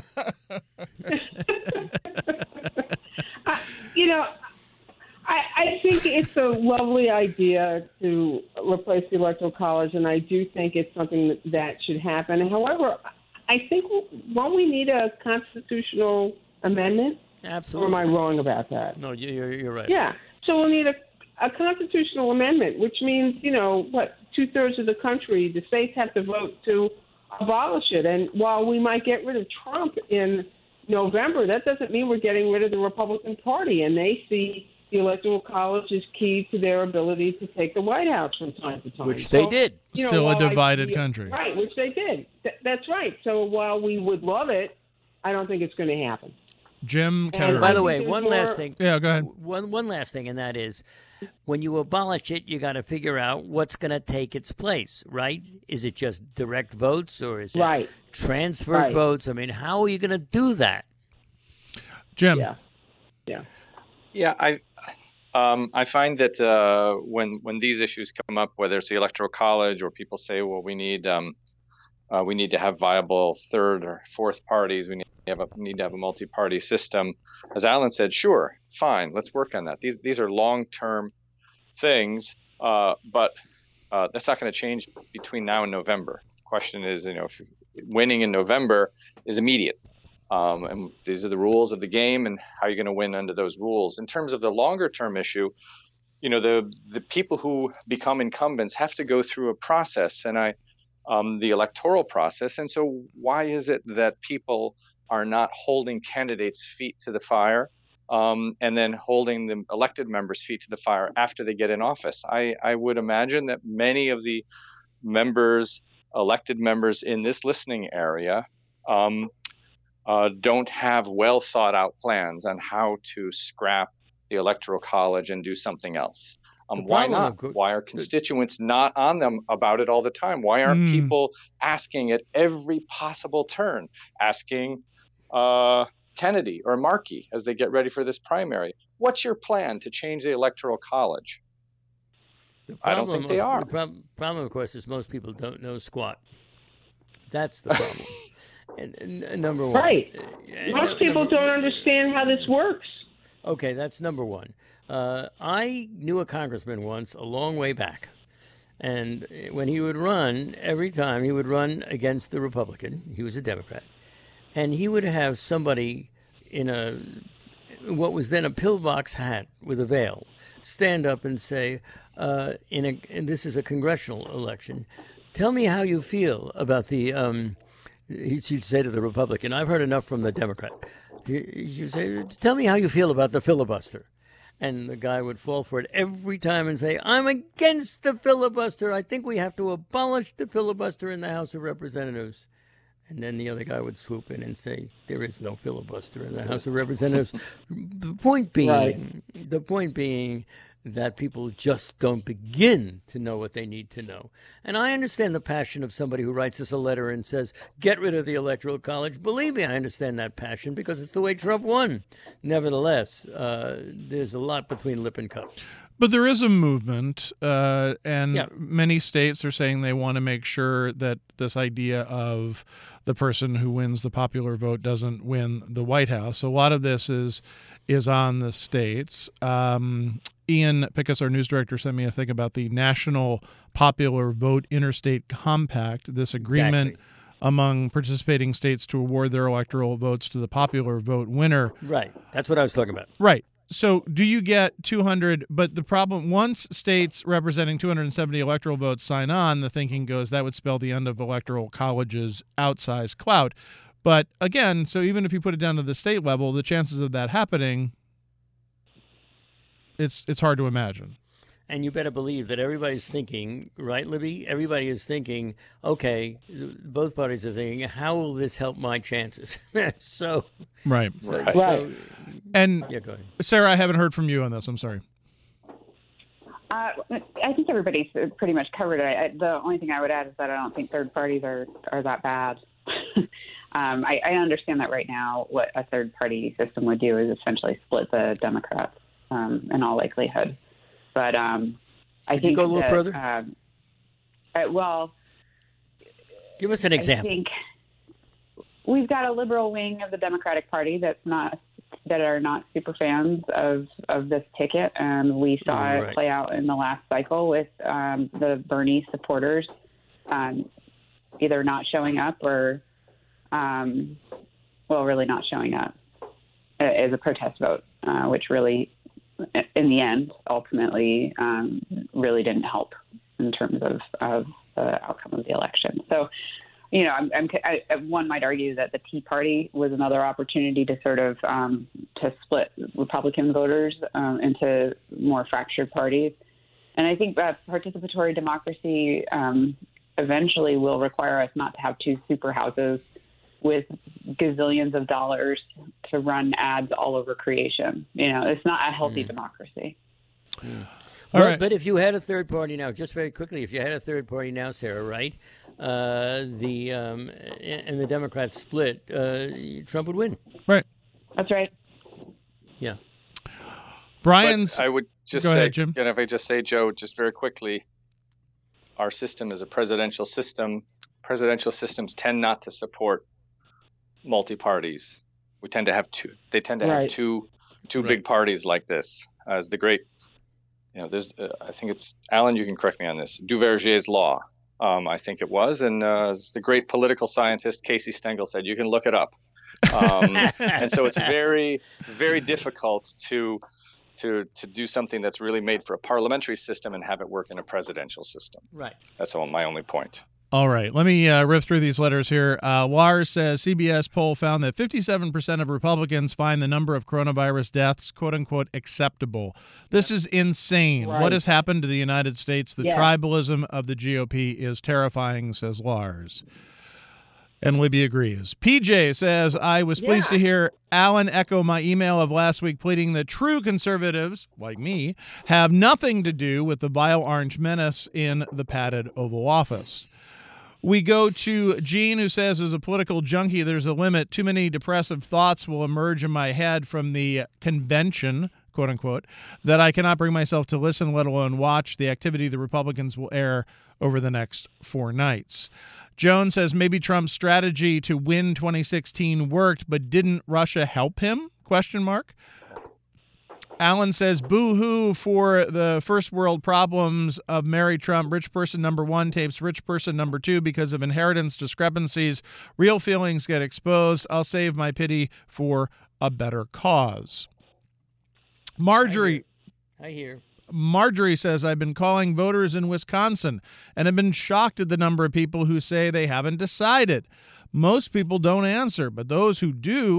I, you know, I, I think it's a lovely idea to replace the Electoral College, and I do think it's something that, that should happen. However, I think won't we need a constitutional amendment? Absolutely. Or am I wrong about that? No, you're, you're right. Yeah. So we'll need a, a constitutional amendment, which means, you know, what, two-thirds of the country, the states have to vote to abolish it. And while we might get rid of Trump in November, that doesn't mean we're getting rid of the Republican Party. And they see the Electoral College as key to their ability to take the White House from time to time. Which they So, did. you know, Still a while I divided see- country. Right, which they did. Th- that's right. So while we would love it, I don't think it's going to happen. Jim And Ketterer. By the I way, think one there's last more- thing. Yeah, go ahead. One one last thing, and that is, when you abolish it, you got to figure out what's going to take its place, right? Is it just direct votes, or is it Right. transferred Right. votes? I mean, how are you going to do that? Jim. Yeah. Yeah. Yeah, I um, I find that uh, when when these issues come up, whether it's the Electoral College or people say, well, we need um, uh, we need to have viable third or fourth parties, we need to have a, need to have a multi-party system. As Alan said, sure, fine, let's work on that. These these are long-term things, uh, but uh, that's not going to change between now and November. The question is, you know, if winning in November is immediate. Um, and these are the rules of the game, and how you're going to win under those rules. In terms of the longer term issue, you know, the the people who become incumbents have to go through a process, and I, um, the electoral process. And so, why is it that people are not holding candidates' feet to the fire, um, and then holding the elected members' feet to the fire after they get in office? I, I would imagine that many of the members, elected members in this listening area, um, Uh, don't have well thought out plans on how to scrap the Electoral College and do something else. Um, The why problem, not? of course- Why are constituents not on them about it all the time? Why aren't Mm. people asking at every possible turn, asking uh, Kennedy or Markey as they get ready for this primary, what's your plan to change the Electoral College? The I don't think problem they of- are. The prob- problem, of course, is most people don't know squat. That's the problem. and, and, and number one. Right. Uh, and Most no- people number- don't understand how this works. Okay, that's number one. Uh, I knew a congressman once, a long way back. And when he would run, every time he would run against the Republican, he was a Democrat, and he would have somebody in a what was then a pillbox hat with a veil stand up and say, uh, in a and this is a congressional election, tell me how you feel about the, um, he should say to the Republican, I've heard enough from the Democrat. He should say, tell me how you feel about the filibuster. And the guy would fall for it every time and say, I'm against the filibuster. I think we have to abolish the filibuster in the House of Representatives. And then the other guy would swoop in and say, there is no filibuster in the House of Representatives. The point being, right. the point being that people just don't begin to know what they need to know. And I understand the passion of somebody who writes us a letter and says, get rid of the Electoral College. Believe me, I understand that passion because it's the way Trump won. Nevertheless, uh, there's a lot between lip and cup. But there is a movement, uh, and yeah. many states are saying they want to make sure that this idea of the person who wins the popular vote doesn't win the White House. So a lot of this is is on the states. Um, Ian Pickus, our news director, sent me a thing about the National Popular Vote Interstate Compact, this agreement exactly. among participating states to award their electoral votes to the popular vote winner. Right. That's what I was talking about. Right. So do you get two hundred? But the problem, once states representing two hundred seventy electoral votes sign on, the thinking goes that would spell the end of Electoral College's outsized clout. But again, so even if you put it down to the state level, the chances of that happening, it's it's hard to imagine. And you better believe that everybody's thinking, right, Libby? Everybody is thinking, okay, both parties are thinking, how will this help my chances? so, right, so, right. So, and yeah, go ahead. Sarah, I haven't heard from you on this. I'm sorry. Uh, I think everybody's pretty much covered it. I, the only thing I would add is that I don't think third parties are, are that bad. um, I, I understand that right now what a third party system would do is essentially split the Democrats um, in all likelihood. But um, I Could think you go a little that, further? Um, uh, well, give us an example. I think we've got a liberal wing of the Democratic Party that's not that are not super fans of, of this ticket, and we saw right. it play out in the last cycle with um, the Bernie supporters um, either not showing up or, um, well, really not showing up as a protest vote, uh, which really, in the end, ultimately, um, really didn't help in terms of, of the outcome of the election. So, you know, I'm, I'm, I, one might argue that the Tea Party was another opportunity to sort of um, to split Republican voters um, into more fractured parties. And I think that participatory democracy um, eventually will require us not to have two super houses with gazillions of dollars to run ads all over creation. You know, it's not a healthy mm. democracy. Mm. All Well, right. but if you had a third party now, just very quickly, if you had a third party now, Sarah, right, uh, the um, and the Democrats split, uh, Trump would win. Right. That's right. Yeah. Brian's. But I would just Go say, ahead, Jim. and if I just say, Joe, just very quickly, our system is a presidential system. Presidential systems tend not to support multi-parties. We tend to have two. They tend to Right. have two two Right. big parties like this. As the great, you know, there's. Uh, I think it's Alan. You can correct me on this. Duverger's law. Um, I think it was, and uh, the great political scientist Casey Stengel said you can look it up. Um, and so it's very, very difficult to to to do something that's really made for a parliamentary system and have it work in a presidential system. Right. That's all, my only point. All right, let me uh, rip through these letters here. Uh, Lars says C B S poll found that fifty-seven percent of Republicans find the number of coronavirus deaths, quote unquote, acceptable. This is insane. Right. What has happened to the United States? The Yeah. tribalism of the G O P is terrifying, says Lars. And Libby agrees. P J says, I was pleased Yeah. to hear Alan echo my email of last week pleading that true conservatives, like me, have nothing to do with the vile orange menace in the padded Oval Office. We go to Gene, who says, as a political junkie, there's a limit. Too many depressive thoughts will emerge in my head from the convention, quote unquote, that I cannot bring myself to listen, let alone watch the activity the Republicans will air over the next four nights. Joan says maybe Trump's strategy to win twenty sixteen worked, but didn't Russia help him? Question mark. Alan says, boo-hoo for the first world problems of Mary Trump. Rich person number one tapes rich person number two because of inheritance discrepancies. Real feelings get exposed. I'll save my pity for a better cause. Marjorie. I hear. Marjorie says, I've been calling voters in Wisconsin and have been shocked at the number of people who say they haven't decided. Most people don't answer, but those who do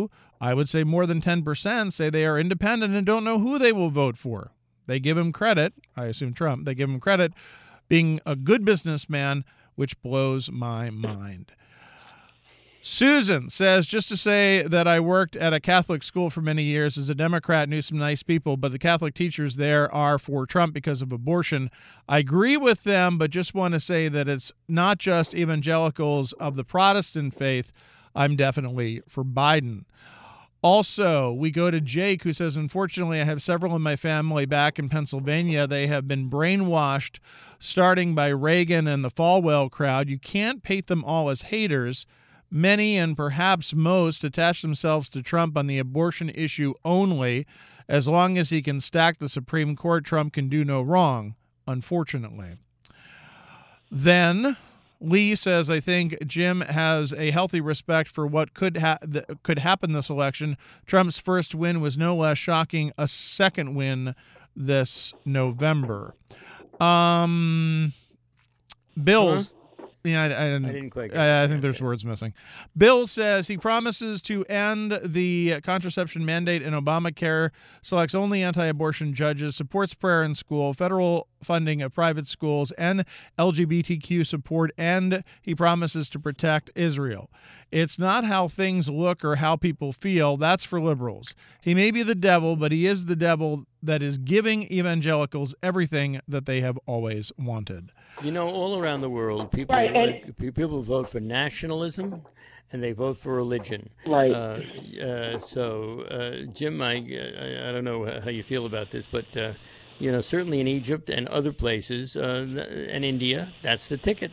I would say more than ten percent say they are independent and don't know who they will vote for. They give him credit, I assume Trump, they give him credit being a good businessman, which blows my mind. Susan says, just to say that I worked at a Catholic school for many years as a Democrat, knew some nice people, but the Catholic teachers there are for Trump because of abortion. I agree with them, but just want to say that it's not just evangelicals of the Protestant faith. I'm definitely for Biden. Also, we go to Jake, who says, unfortunately, I have several in my family back in Pennsylvania. They have been brainwashed, starting by Reagan and the Falwell crowd. You can't paint them all as haters. Many, and perhaps most, attach themselves to Trump on the abortion issue only. As long as he can stack the Supreme Court, Trump can do no wrong, unfortunately. Then Lee says, I think Jim has a healthy respect for what could ha- th- could happen this election. Trump's first win was no less shocking. A second win this November. Um, Bill's. Huh? Yeah, I, I didn't. I didn't quite get I, I that. think there's words missing. Bill says he promises to end the contraception mandate in Obamacare, selects only anti-abortion judges, supports prayer in school, federal funding of private schools, and L G B T Q support, and he promises to protect Israel. It's not how things look or how people feel. That's for liberals. He may be the devil, but he is the devil that is giving evangelicals everything that they have always wanted. You know, all around the world, people Right, and- like, people vote for nationalism, and they vote for religion. Right. Uh, uh, so, uh, Jim, I, I I don't know how you feel about this, but uh, you know, certainly in Egypt and other places, uh, and India, that's the ticket.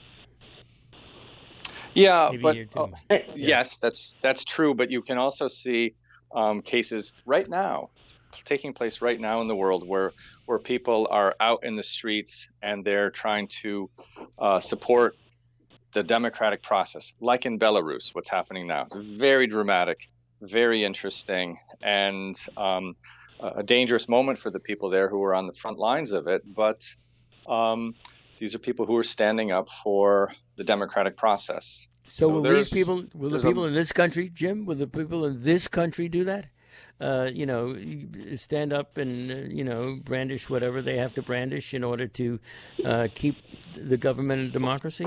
Yeah, Maybe but here too. uh, yes, that's that's true. But you can also see um, cases right now taking place right now in the world where where people are out in the streets and they're trying to uh, support the democratic process, like in Belarus, what's happening now. It's very dramatic, very interesting, and um, a dangerous moment for the people there who are on the front lines of it. But um, these are people who are standing up for the democratic process. So, So will these there's- people, will the there's a- people in this country, Jim, will the people in this country do that? Uh, you know, stand up and, uh, you know, brandish whatever they have to brandish in order to uh, keep the government a democracy?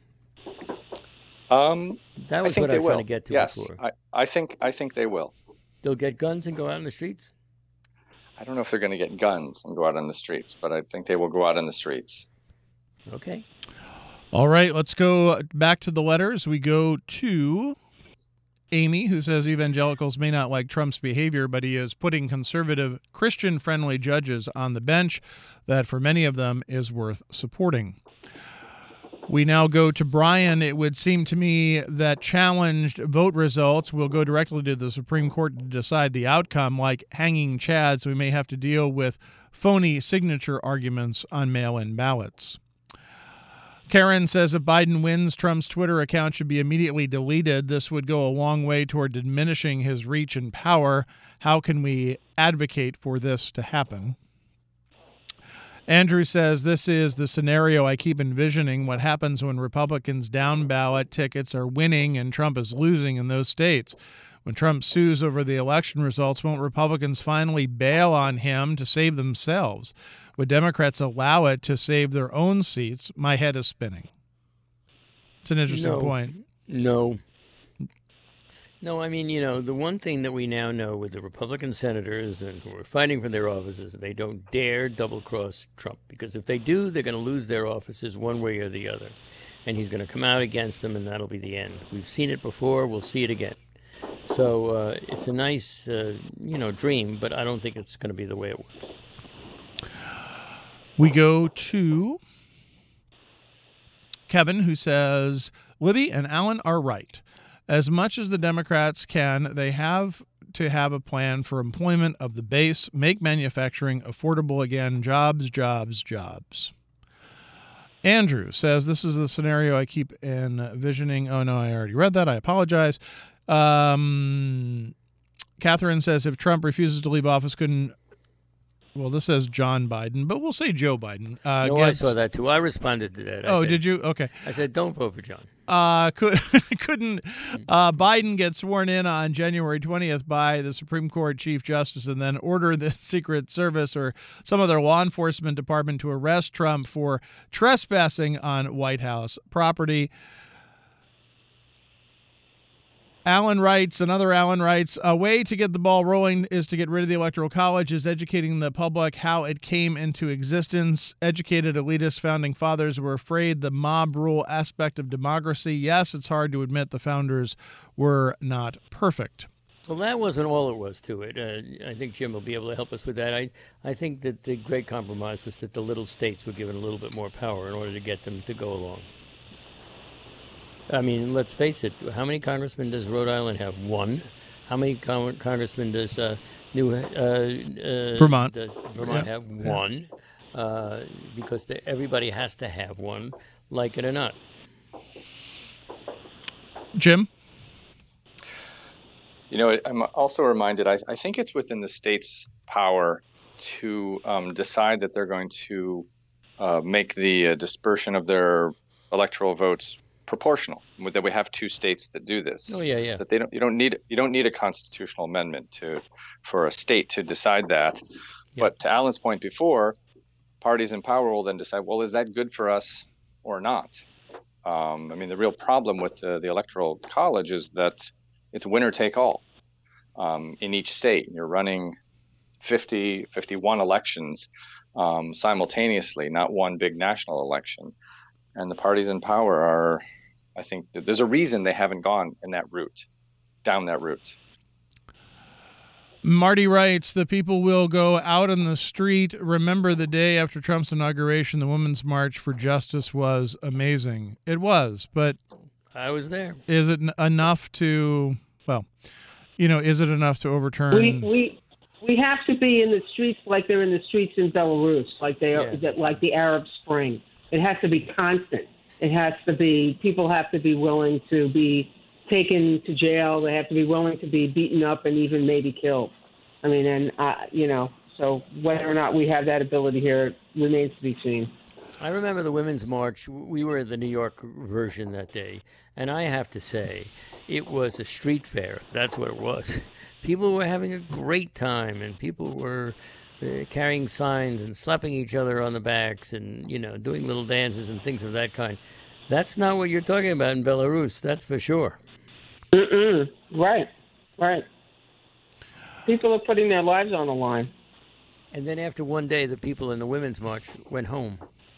Um, That I was think what I they was will. trying to get to yes, before. I, I think I think they will. They'll get guns and go out in the streets? I don't know if they're going to get guns and go out on the streets, but I think they will go out on the streets. Okay. All right, let's go back to the letters. We go to Amy, who says evangelicals may not like Trump's behavior, but he is putting conservative, Christian-friendly judges on the bench that for many of them is worth supporting. We now go to Brian. It would seem to me that challenged vote results will go directly to the Supreme Court to decide the outcome, like hanging chads. We may have to deal with phony signature arguments on mail-in ballots. Karen says if Biden wins, Trump's Twitter account should be immediately deleted. This would go a long way toward diminishing his reach and power. How can we advocate for this to happen? Andrew says this is the scenario I keep envisioning. What happens when Republicans' down ballot tickets are winning and Trump is losing in those states? When Trump sues over the election results, won't Republicans finally bail on him to save themselves? Would Democrats allow it to save their own seats? My head is spinning. It's an interesting No. point. No. No, I mean, you know, the one thing that we now know with the Republican senators and who are fighting for their offices, they don't dare double-cross Trump, because if they do, they're going to lose their offices one way or the other. And he's going to come out against them, and that'll be the end. We've seen it before. We'll see it again. So uh, it's a nice, uh, you know, dream, but I don't think it's going to be the way it works. We go to Kevin, who says, Libby and Alan are right. As much as the Democrats can, they have to have a plan for employment of the base, make manufacturing affordable again, jobs, jobs, jobs. Andrew says, this is the scenario I keep envisioning. Oh, no, I already read that. I apologize. Um, Catherine says, if Trump refuses to leave office, couldn't well, this says John Biden, but we'll say Joe Biden. Uh, no, gets, I saw that too. I responded to that. I oh, said, did you? Okay. I said, don't vote for John. Uh, could, couldn't uh, Biden get sworn in on January twentieth by the Supreme Court Chief Justice and then order the Secret Service or some other law enforcement department to arrest Trump for trespassing on White House property? Alan writes, another Alan writes, a way to get the ball rolling is to get rid of the Electoral College, is educating the public how it came into existence. Educated elitist founding fathers were afraid the mob rule aspect of democracy. Yes, it's hard to admit the founders were not perfect. Well, that wasn't all it was to it. Uh, I think Jim will be able to help us with that. I, I think that the great compromise was that the little states were given a little bit more power in order to get them to go along. I mean, let's face it. How many congressmen does Rhode Island have? One. How many con- congressmen does uh, New uh, uh, Vermont? Does Vermont Yeah. have one? Uh, because the, everybody has to have one, like it or not. Jim? You know, I'm also reminded, I, I think it's within the state's power to um, decide that they're going to uh, make the uh, dispersion of their electoral votes proportional. That we have two states that do this. Oh yeah, yeah. That they don't. You don't need. You don't need a constitutional amendment to, for a state to decide that. Yeah. But to Alan's point before, parties in power will then decide, well, is that good for us or not? Um, I mean, the real problem with the, the Electoral College is that it's winner take all um, in each state. You're running fifty, fifty-one elections um, simultaneously, not one big national election. And the parties in power are, I think, that there's a reason they haven't gone in that route, down that route. Marty writes, the people will go out on the street. Remember the day after Trump's inauguration, the Women's March for Justice was amazing. It was, but I was there. is it n- enough to, well, you know, is it enough to overturn? We we we have to be in the streets like they're in the streets in Belarus, like they are, Yeah. like the Arab Spring. It has to be constant. It has to be, people have to be willing to be taken to jail. They have to be willing to be beaten up and even maybe killed. I mean, and, uh, you know, so whether or not we have that ability here remains to be seen. I remember the Women's March. We were at the New York version that day, and I have to say, it was a street fair. That's what it was. People were having a great time, and people were uh, carrying signs and slapping each other on the backs and, you know, doing little dances and things of that kind. That's not what you're talking about in Belarus, that's for sure. Mm-mm. Right, right. People are putting their lives on the line. And then after one day, the people in the Women's March went home.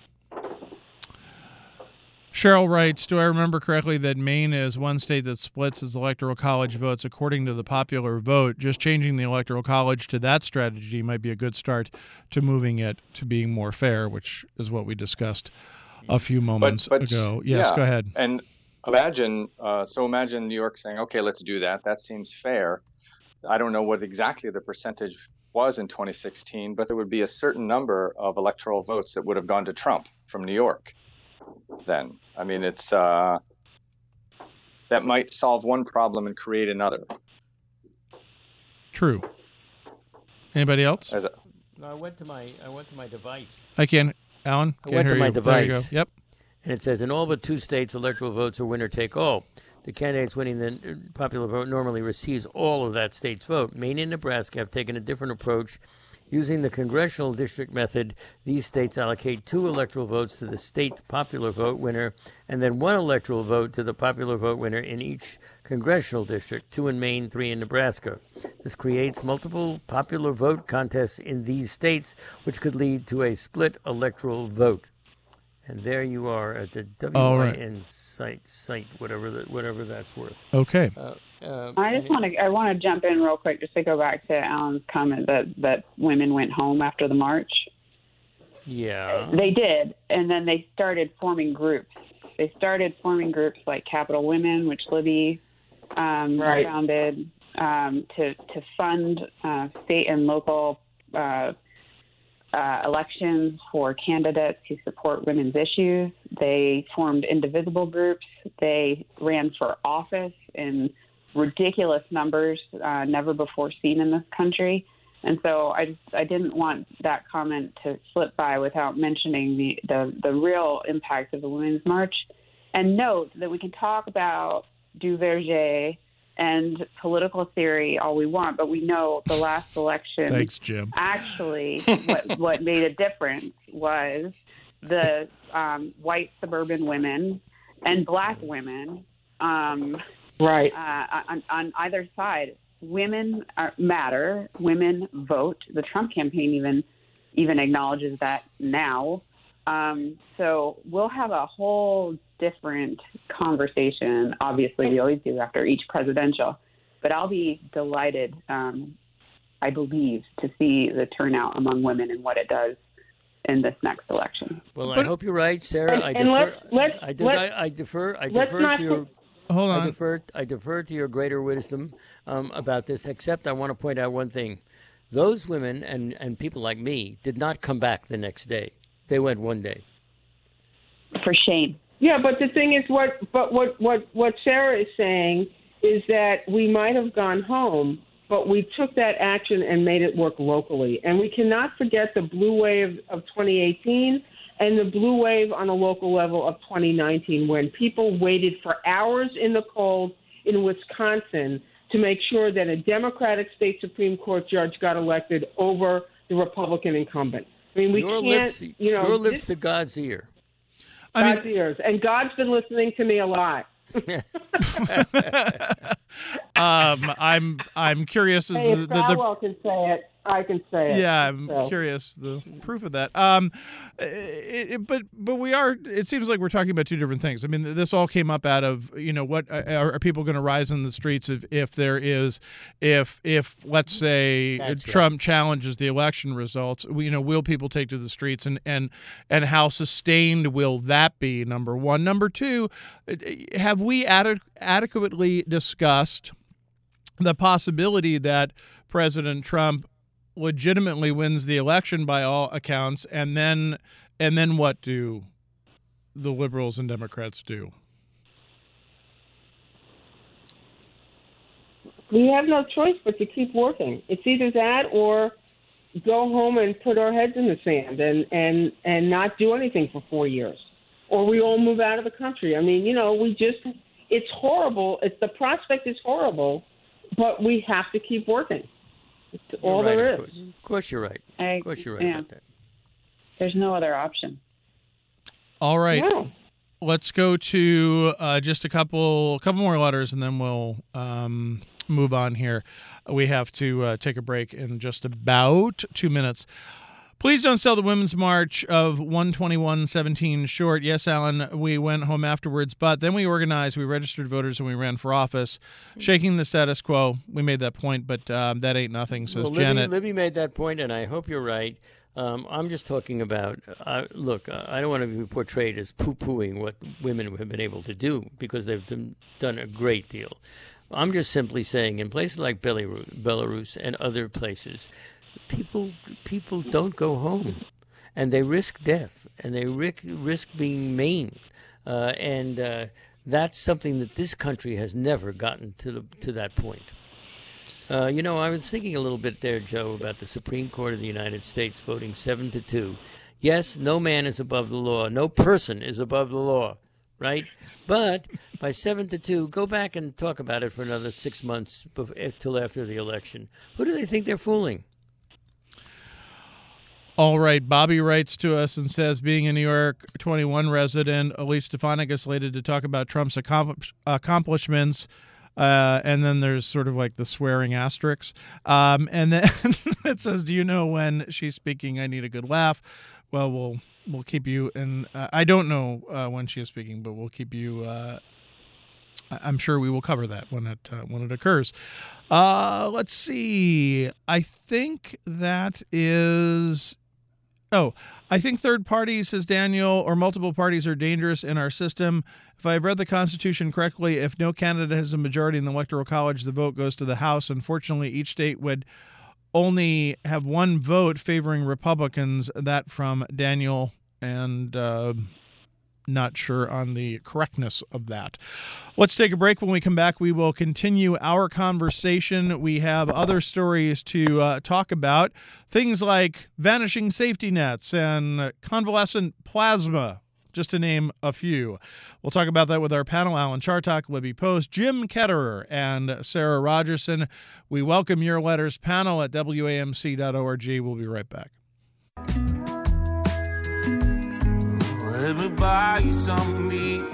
Cheryl writes, do I remember correctly that Maine is one state that splits its electoral college votes according to the popular vote? Just changing the electoral college to that strategy might be a good start to moving it to being more fair, which is what we discussed a few moments but, but, ago. Yes, yeah. go ahead. And imagine, uh, so imagine New York saying, okay, let's do that. That seems fair. I don't know what exactly the percentage was in twenty sixteen, but there would be a certain number of electoral votes that would have gone to Trump from New York then. I mean, it's uh, that might solve one problem and create another. True. Anybody else? As a, No, I went to my I went to my device. I can't. Alan, I can't went to hear my you. There you go. device. Yep. And it says, in all but two states, electoral votes are winner take all. The candidates winning the popular vote normally receives all of that state's vote. Maine and Nebraska have taken a different approach. Using the congressional district method, these states allocate two electoral votes to the state's popular vote winner and then one electoral vote to the popular vote winner in each congressional district, two in Maine, three in Nebraska. This creates multiple popular vote contests in these states, which could lead to a split electoral vote. And there you are at the W I N site, site, whatever that, whatever that's worth. Okay. Uh, uh, I just want to I want to jump in real quick just to go back to Alan's comment that, that women went home after the march. Yeah. They did, and then they started forming groups. They started forming groups like Capital Women, which Libby um, Right. founded, um, to to fund uh, state and local uh, uh, elections for candidates who support women's issues. They formed indivisible groups. They ran for office in ridiculous numbers, uh, never before seen in this country. And so I just I didn't want that comment to slip by without mentioning the, the, the real impact of the Women's March. And note that we can talk about Duverger and political theory all we want, but we know the last election Thanks, Jim. actually what, what made a difference was the um, white suburban women and black women um, Right. uh, on, on either side. Women are, matter. Women vote. The Trump campaign even even acknowledges that now. Um, so we'll have a whole different conversation. Obviously, we always do after each presidential. But I'll be delighted, um, I believe, to see the turnout among women and what it does in this next election. Well, I hope you're right, Sarah. And- I and defer. let's- let's- I, do, let's- I, I defer. I let's defer not to your. put- Hold I on. defer. I defer to your greater wisdom um, about this. Except I want to point out one thing: those women and and people like me did not come back the next day. They went one day. For shame. Yeah, but the thing is, what but what what what Sarah is saying is that we might have gone home, but we took that action and made it work locally. And we cannot forget the blue wave of twenty eighteen and the blue wave on a local level of twenty nineteen, when people waited for hours in the cold in Wisconsin to make sure that a Democratic state Supreme Court judge got elected over the Republican incumbent. I mean, we your can't, lips, you know, your lips this- to God's ear. I God's mean, ears. And God's been listening to me a lot. um, I'm I'm curious as Hey, the, if the, the Falwell can say it, I can say it. yeah, I'm So. curious the proof of that. Um, it, it- but but we are. It seems like we're talking about two different things. I mean, this all came up out of you know what are, are people going to rise in the streets if if there is if if let's say That's Trump challenges the election results. You know, will people take to the streets and and and how sustained will that be? Number one. Number two, have we ade- adequately discussed the possibility that President Trump legitimately wins the election by all accounts, and then and then what do the liberals and Democrats do? We have no choice but to keep working. It's either that or go home and put our heads in the sand and, and, and not do anything for four years. Or we all move out of the country. I mean, you know, we just, it's horrible. It's, the prospect is horrible, but we have to keep working. It's all You're right, there of is. course. Of course, you're right. I, Of course, you're right yeah. about that. There's no other option. All right, Yeah. let's go to uh, just a couple couple more letters, and then we'll um, move on here. We have to uh, take a break in just about two minutes. Please don't sell the Women's March of one twenty-one seventeen short. Yes, Alan, we went home afterwards, but then we organized, we registered voters, and we ran for office, shaking the status quo. We made that point, but um, that ain't nothing, says Well, Libby, Janet. Libby made that point, and I hope you're right. Um, I'm just talking about, uh, look, uh, I don't want to be portrayed as poo-pooing what women have been able to do, because they've done, done a great deal. I'm just simply saying, in places like Belarus, Belarus and other places, people people don't go home, and they risk death, and they risk, risk being maimed, uh, and uh, that's something that this country has never gotten to the, to that point. Uh, you know, I was thinking a little bit there, Joe, about the Supreme Court of the United States voting seven to two. Yes, no man is above the law. No person is above the law, right? But by seven to two, go back and talk about it for another six months till after the election. Who do they think they're fooling? All right, Bobby writes to us and says, being a New York twenty-one resident, Elise Stefanik is slated to talk about Trump's accomplish- accomplishments. Uh, and then there's sort of like the swearing asterisks. Um, and then it says, do you know when she's speaking? I need a good laugh. Well, we'll we'll keep you in. Uh, I don't know uh, when she is speaking, but we'll keep you. Uh, I'm sure we will cover that when it uh, when it occurs. Uh, let's see. I think that is. Oh, I think third parties, says Daniel, or multiple parties are dangerous in our system. If I've read the Constitution correctly, if no candidate has a majority in the Electoral College, the vote goes to the House. Unfortunately, each state would only have one vote favoring Republicans. That from Daniel. And uh, not sure on the correctness of that. Let's take a break. When we come back, we will continue our conversation. We have other stories to uh, talk about, things like vanishing safety nets and convalescent plasma, just to name a few. We'll talk about that with our panel, Alan Chartock, Libby Post, Jim Ketterer, and Sarah Rogerson. We welcome your letters, panel at W A M C dot org. We'll be right back. Let me buy you something to eat.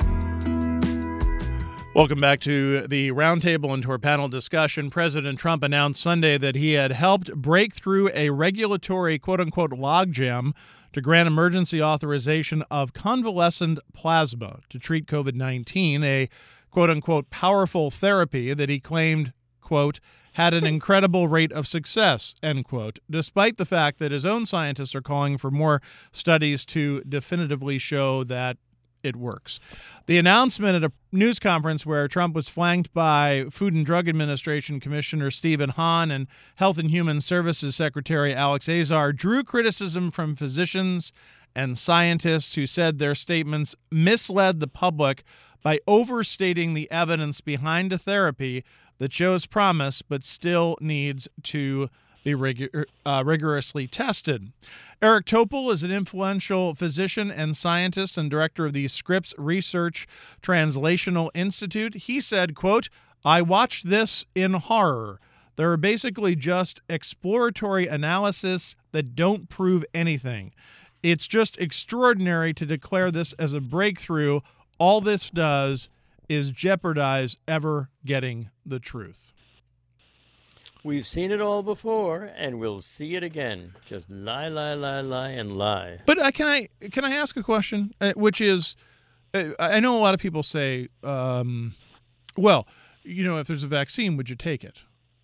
Welcome back to the Roundtable and to our panel discussion. President Trump announced Sunday that he had helped break through a regulatory quote-unquote logjam to grant emergency authorization of convalescent plasma to treat COVID nineteen, a quote-unquote powerful therapy that he claimed, quote, had an incredible rate of success, end quote, despite the fact that his own scientists are calling for more studies to definitively show that it works. The announcement at a news conference where Trump was flanked by Food and Drug Administration Commissioner Stephen Hahn and Health and Human Services Secretary Alex Azar drew criticism from physicians and scientists who said their statements misled the public by overstating the evidence behind a therapy that shows promise but still needs to be rigu- uh, rigorously tested. Eric Topol is an influential physician and scientist and director of the Scripps Research Translational Institute. He said, quote, I watched this in horror. There are basically just exploratory analysis that don't prove anything. It's just extraordinary to declare this as a breakthrough. All this does is jeopardize ever getting the truth. We've seen it all before, and we'll see it again. Just lie, lie, lie, lie, and lie. But uh, can I can I ask a question, uh, which is, uh, I know a lot of people say, um, well, you know, if there's a vaccine, would you take it?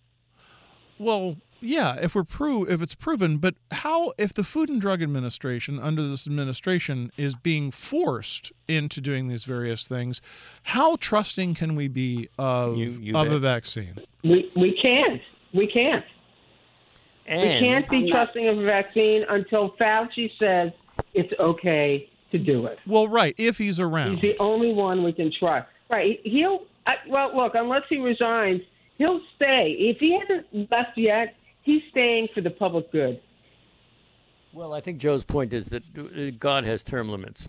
Well, yeah, if we're pro- if it's proven, but how, if the Food and Drug Administration, under this administration, is being forced into doing these various things, how trusting can we be of, You- you of bet. a vaccine? We we can't. We can't. And we can't be I'm not- trusting of a vaccine until Fauci says it's okay to do it. Well, right, if he's around. He's the only one we can trust. Right. He'll, I, well, look, unless he resigns, he'll stay. If he hasn't left yet, he's staying for the public good. Well, I think Joe's point is that uh, God has term limits.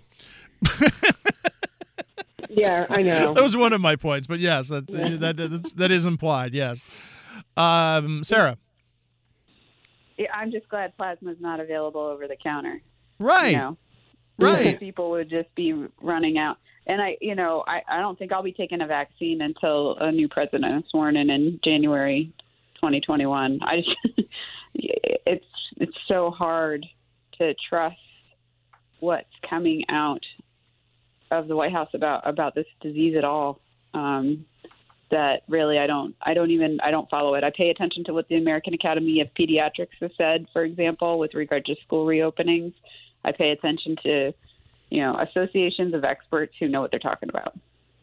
Yeah, I know. That was one of my points, but yes, that that that's, that is implied. Yes, um, Sarah. Yeah, I'm just glad plasma is not available over the counter. Right, You know, right. Because people would just be running out. And I, you know, I, I don't think I'll be taking a vaccine until a new president is sworn in in January twenty twenty-one. I just, it's it's so hard to trust what's coming out of the White House about about this disease at all. Um, that really, I don't, I don't even, I don't follow it. I pay attention to what the American Academy of Pediatrics has said, for example, with regard to school reopenings. I pay attention to, you know, associations of experts who know what they're talking about.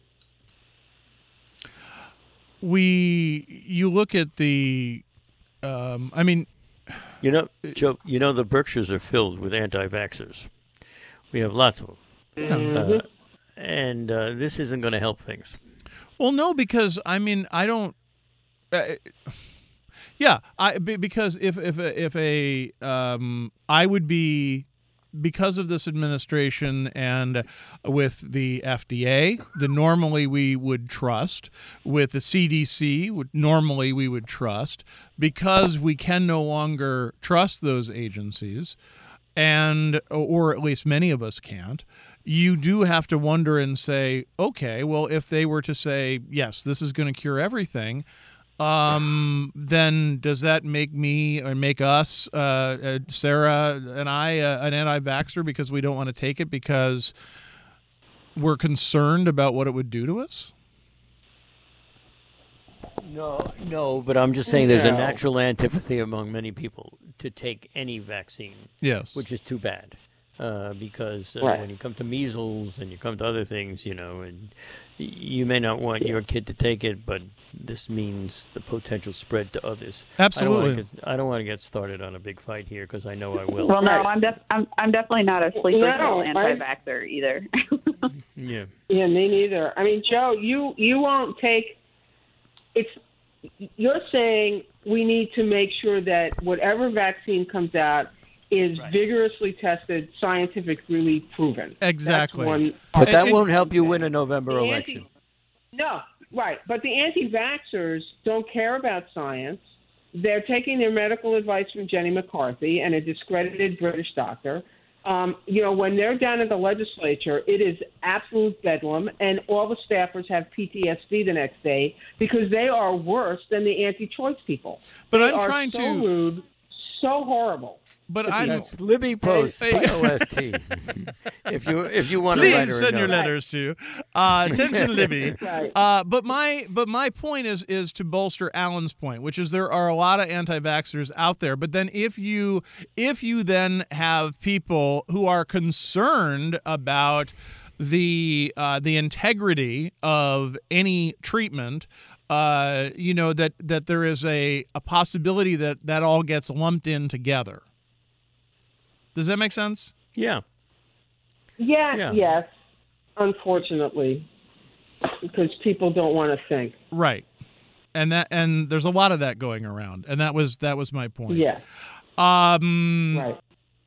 We, you look at the, um, I mean, You know, Joe, you know the Berkshires are filled with anti-vaxxers. We have lots of them. Uh, and uh, this isn't going to help things. well, no, because I mean, I don't. Uh, yeah, I be- because if if a, if a um, I would be. Because of this administration and with the F D A, that normally we would trust, with the C D C, would normally we would trust, because we can no longer trust those agencies, and or at least many of us can't, you do have to wonder and say, okay, well, if they were to say, yes, this is going to cure everything, Um, then does that make me or make us, uh, uh, Sarah and I, uh, an anti-vaxxer because we don't want to take it because we're concerned about what it would do to us? No, no, but I'm just saying there's a No. natural antipathy among many people to take any vaccine, Yes. which is too bad. uh, because uh, Right. when you come to measles and you come to other things, you know, and y- you may not want your kid to take it, but this means the potential spread to others. Absolutely. I don't want to get, I don't want to get started on a big fight here because I know I will. Well, no, Right. I'm, def- I'm I'm definitely not a sleeper No, cell I- anti-vaxxer either. Yeah. Yeah, me neither. I mean, Joe, you you won't take. It's you're saying we need to make sure that whatever vaccine comes out is Right. vigorously tested, scientifically proven. Exactly. That's one. But that And- won't help you win a November The election. anti- No, right. But the anti-vaxxers don't care about science. They're taking their medical advice from Jenny McCarthy and a discredited British doctor. Um, you know, when they're down in the legislature, it is absolute bedlam, and all the staffers have P T S D the next day because they are worse than the anti-choice people. But They I'm are trying so to. rude, so horrible. But I'm. That's Libby Post, Hey. P O S T. If you if you want to write Please her a send your note. letters to uh, attention, Libby. Right. Uh, but my but my point is is to bolster Alan's point, which is there are a lot of anti-vaxxers out there. But then if you if you then have people who are concerned about the uh, the integrity of any treatment, uh, you know that that there is a a possibility that that all gets lumped in together. Does that make sense? Yeah. Yeah, Yeah. yes, unfortunately, because people don't want to think. Right. And that and there's a lot of that going around. And that was that was my point. Yes, Um right.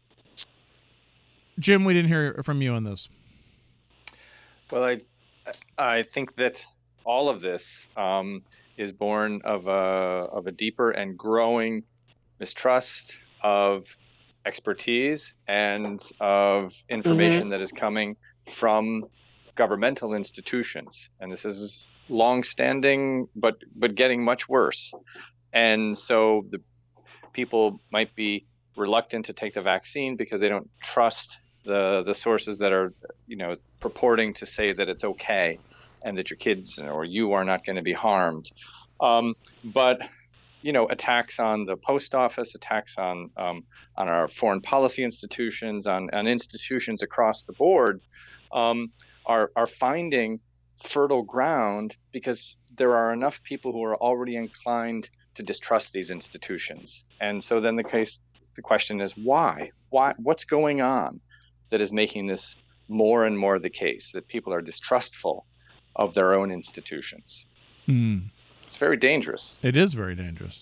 Jim, we didn't hear from you on this. Well, I I think that all of this um, is born of a of a deeper and growing mistrust of expertise and of information that is coming from governmental institutions, and this is long-standing, but but getting much worse. And so the people might be reluctant to take the vaccine because they don't trust the the sources that are, you know, purporting to say that it's okay and that your kids or you are not going to be harmed. Um, but you know, attacks on the post office, attacks on um, on our foreign policy institutions, on, on institutions across the board, um, are are finding fertile ground because there are enough people who are already inclined to distrust these institutions. And so then the case, the question is why? Why? What's going on that is making this more and more the case, that people are distrustful of their own institutions? Hmm. It's very dangerous. It is very dangerous.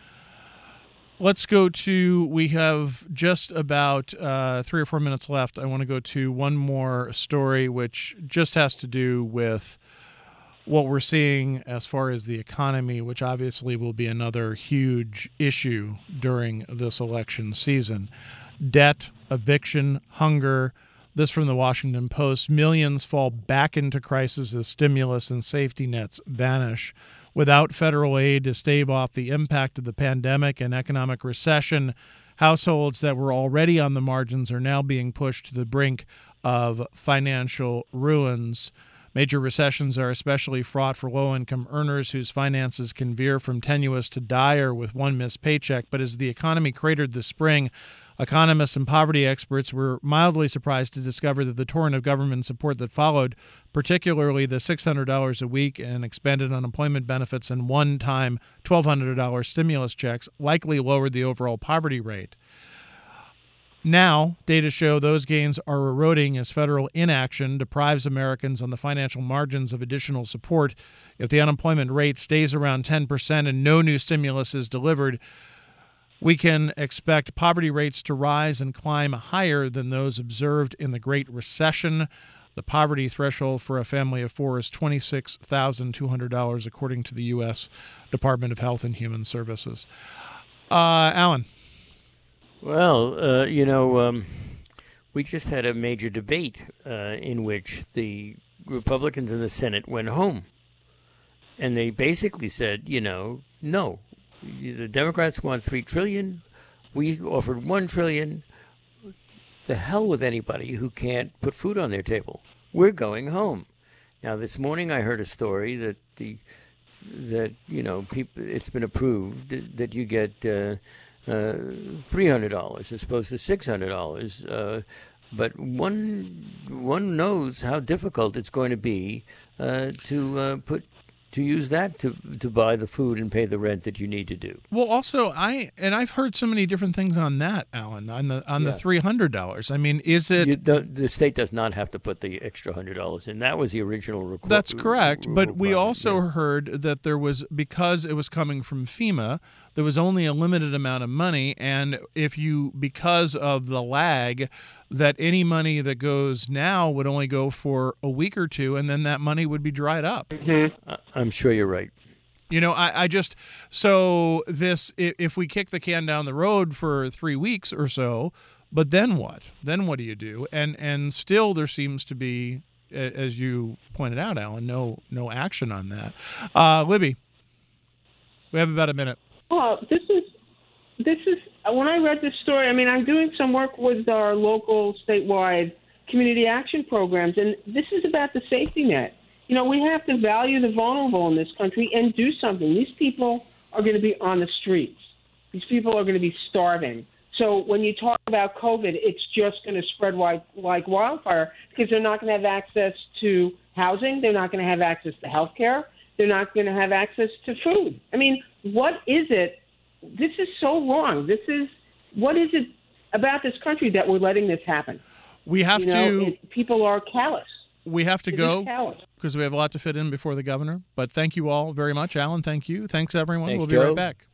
Let's go to, we have just about uh, three or four minutes left. I want to go to one more story, which just has to do with what we're seeing as far as the economy, which obviously will be another huge issue during this election season. Debt, eviction, hunger. This from the Washington Post. Millions fall back into crisis as stimulus and safety nets vanish. Without federal aid to stave off the impact of the pandemic and economic recession, households that were already on the margins are now being pushed to the brink of financial ruins. Major recessions are especially fraught for low-income earners whose finances can veer from tenuous to dire with one missed paycheck. But as the economy cratered this spring, economists and poverty experts were mildly surprised to discover that the torrent of government support that followed, particularly the six hundred dollars a week and expanded unemployment benefits and one-time twelve hundred dollars stimulus checks, likely lowered the overall poverty rate. Now, data show those gains are eroding as federal inaction deprives Americans on the financial margins of additional support. If the unemployment rate stays around ten percent and no new stimulus is delivered, we can expect poverty rates to rise and climb higher than those observed in the Great Recession. The poverty threshold for a family of four is twenty-six thousand two hundred dollars, according to the U S Department of Health and Human Services. Uh, Alan. Well, uh, you know, um, we just had a major debate uh, in which the Republicans in the Senate went home. And they basically said, you know, no, the Democrats want three trillion dollars. We offered one trillion dollars. The hell with anybody who can't put food on their table. We're going home. Now, this morning I heard a story that the that you know people it's been approved that, that you get uh, uh, three hundred dollars as opposed to six hundred dollars uh, but one one knows how difficult it's going to be uh, to uh, put to use that to to buy the food and pay the rent that you need to do. Well, also, I and I've heard so many different things on that, Alan, on the on Yeah. the three hundred dollars. I mean, is it? You, the, the state does not have to put the extra hundred dollars in. That was the original requirement. That's correct, but we also yeah. heard that there was, because it was coming from FEMA, there was only a limited amount of money, and if you, because of the lag, that any money that goes now would only go for a week or two, and then that money would be dried up. I- I'm sure you're right. You know, I, I just, so this, i- if we kick the can down the road for three weeks or so, but then what? Then what do you do? And and still there seems to be, a- as you pointed out, Alan, no no action on that. Uh, Libby, we have about a minute. Well, this is this is when I read this story. I mean, I'm doing some work with our local, statewide community action programs, and this is about the safety net. You know, we have to value the vulnerable in this country and do something. These people are going to be on the streets. These people are going to be starving. So when you talk about COVID, it's just going to spread like, like wildfire because they're not going to have access to housing. They're not going to have access to health care. They're not going to have access to food. I mean, what is it? This is so wrong. This is, what is it about this country that we're letting this happen? We have You know, to it, people are callous. we have to They're go just callous. because we have a lot to fit in before the governor. But thank you all very much, Alan. Thank you. Thanks everyone. Thanks, we'll be Joe. right back.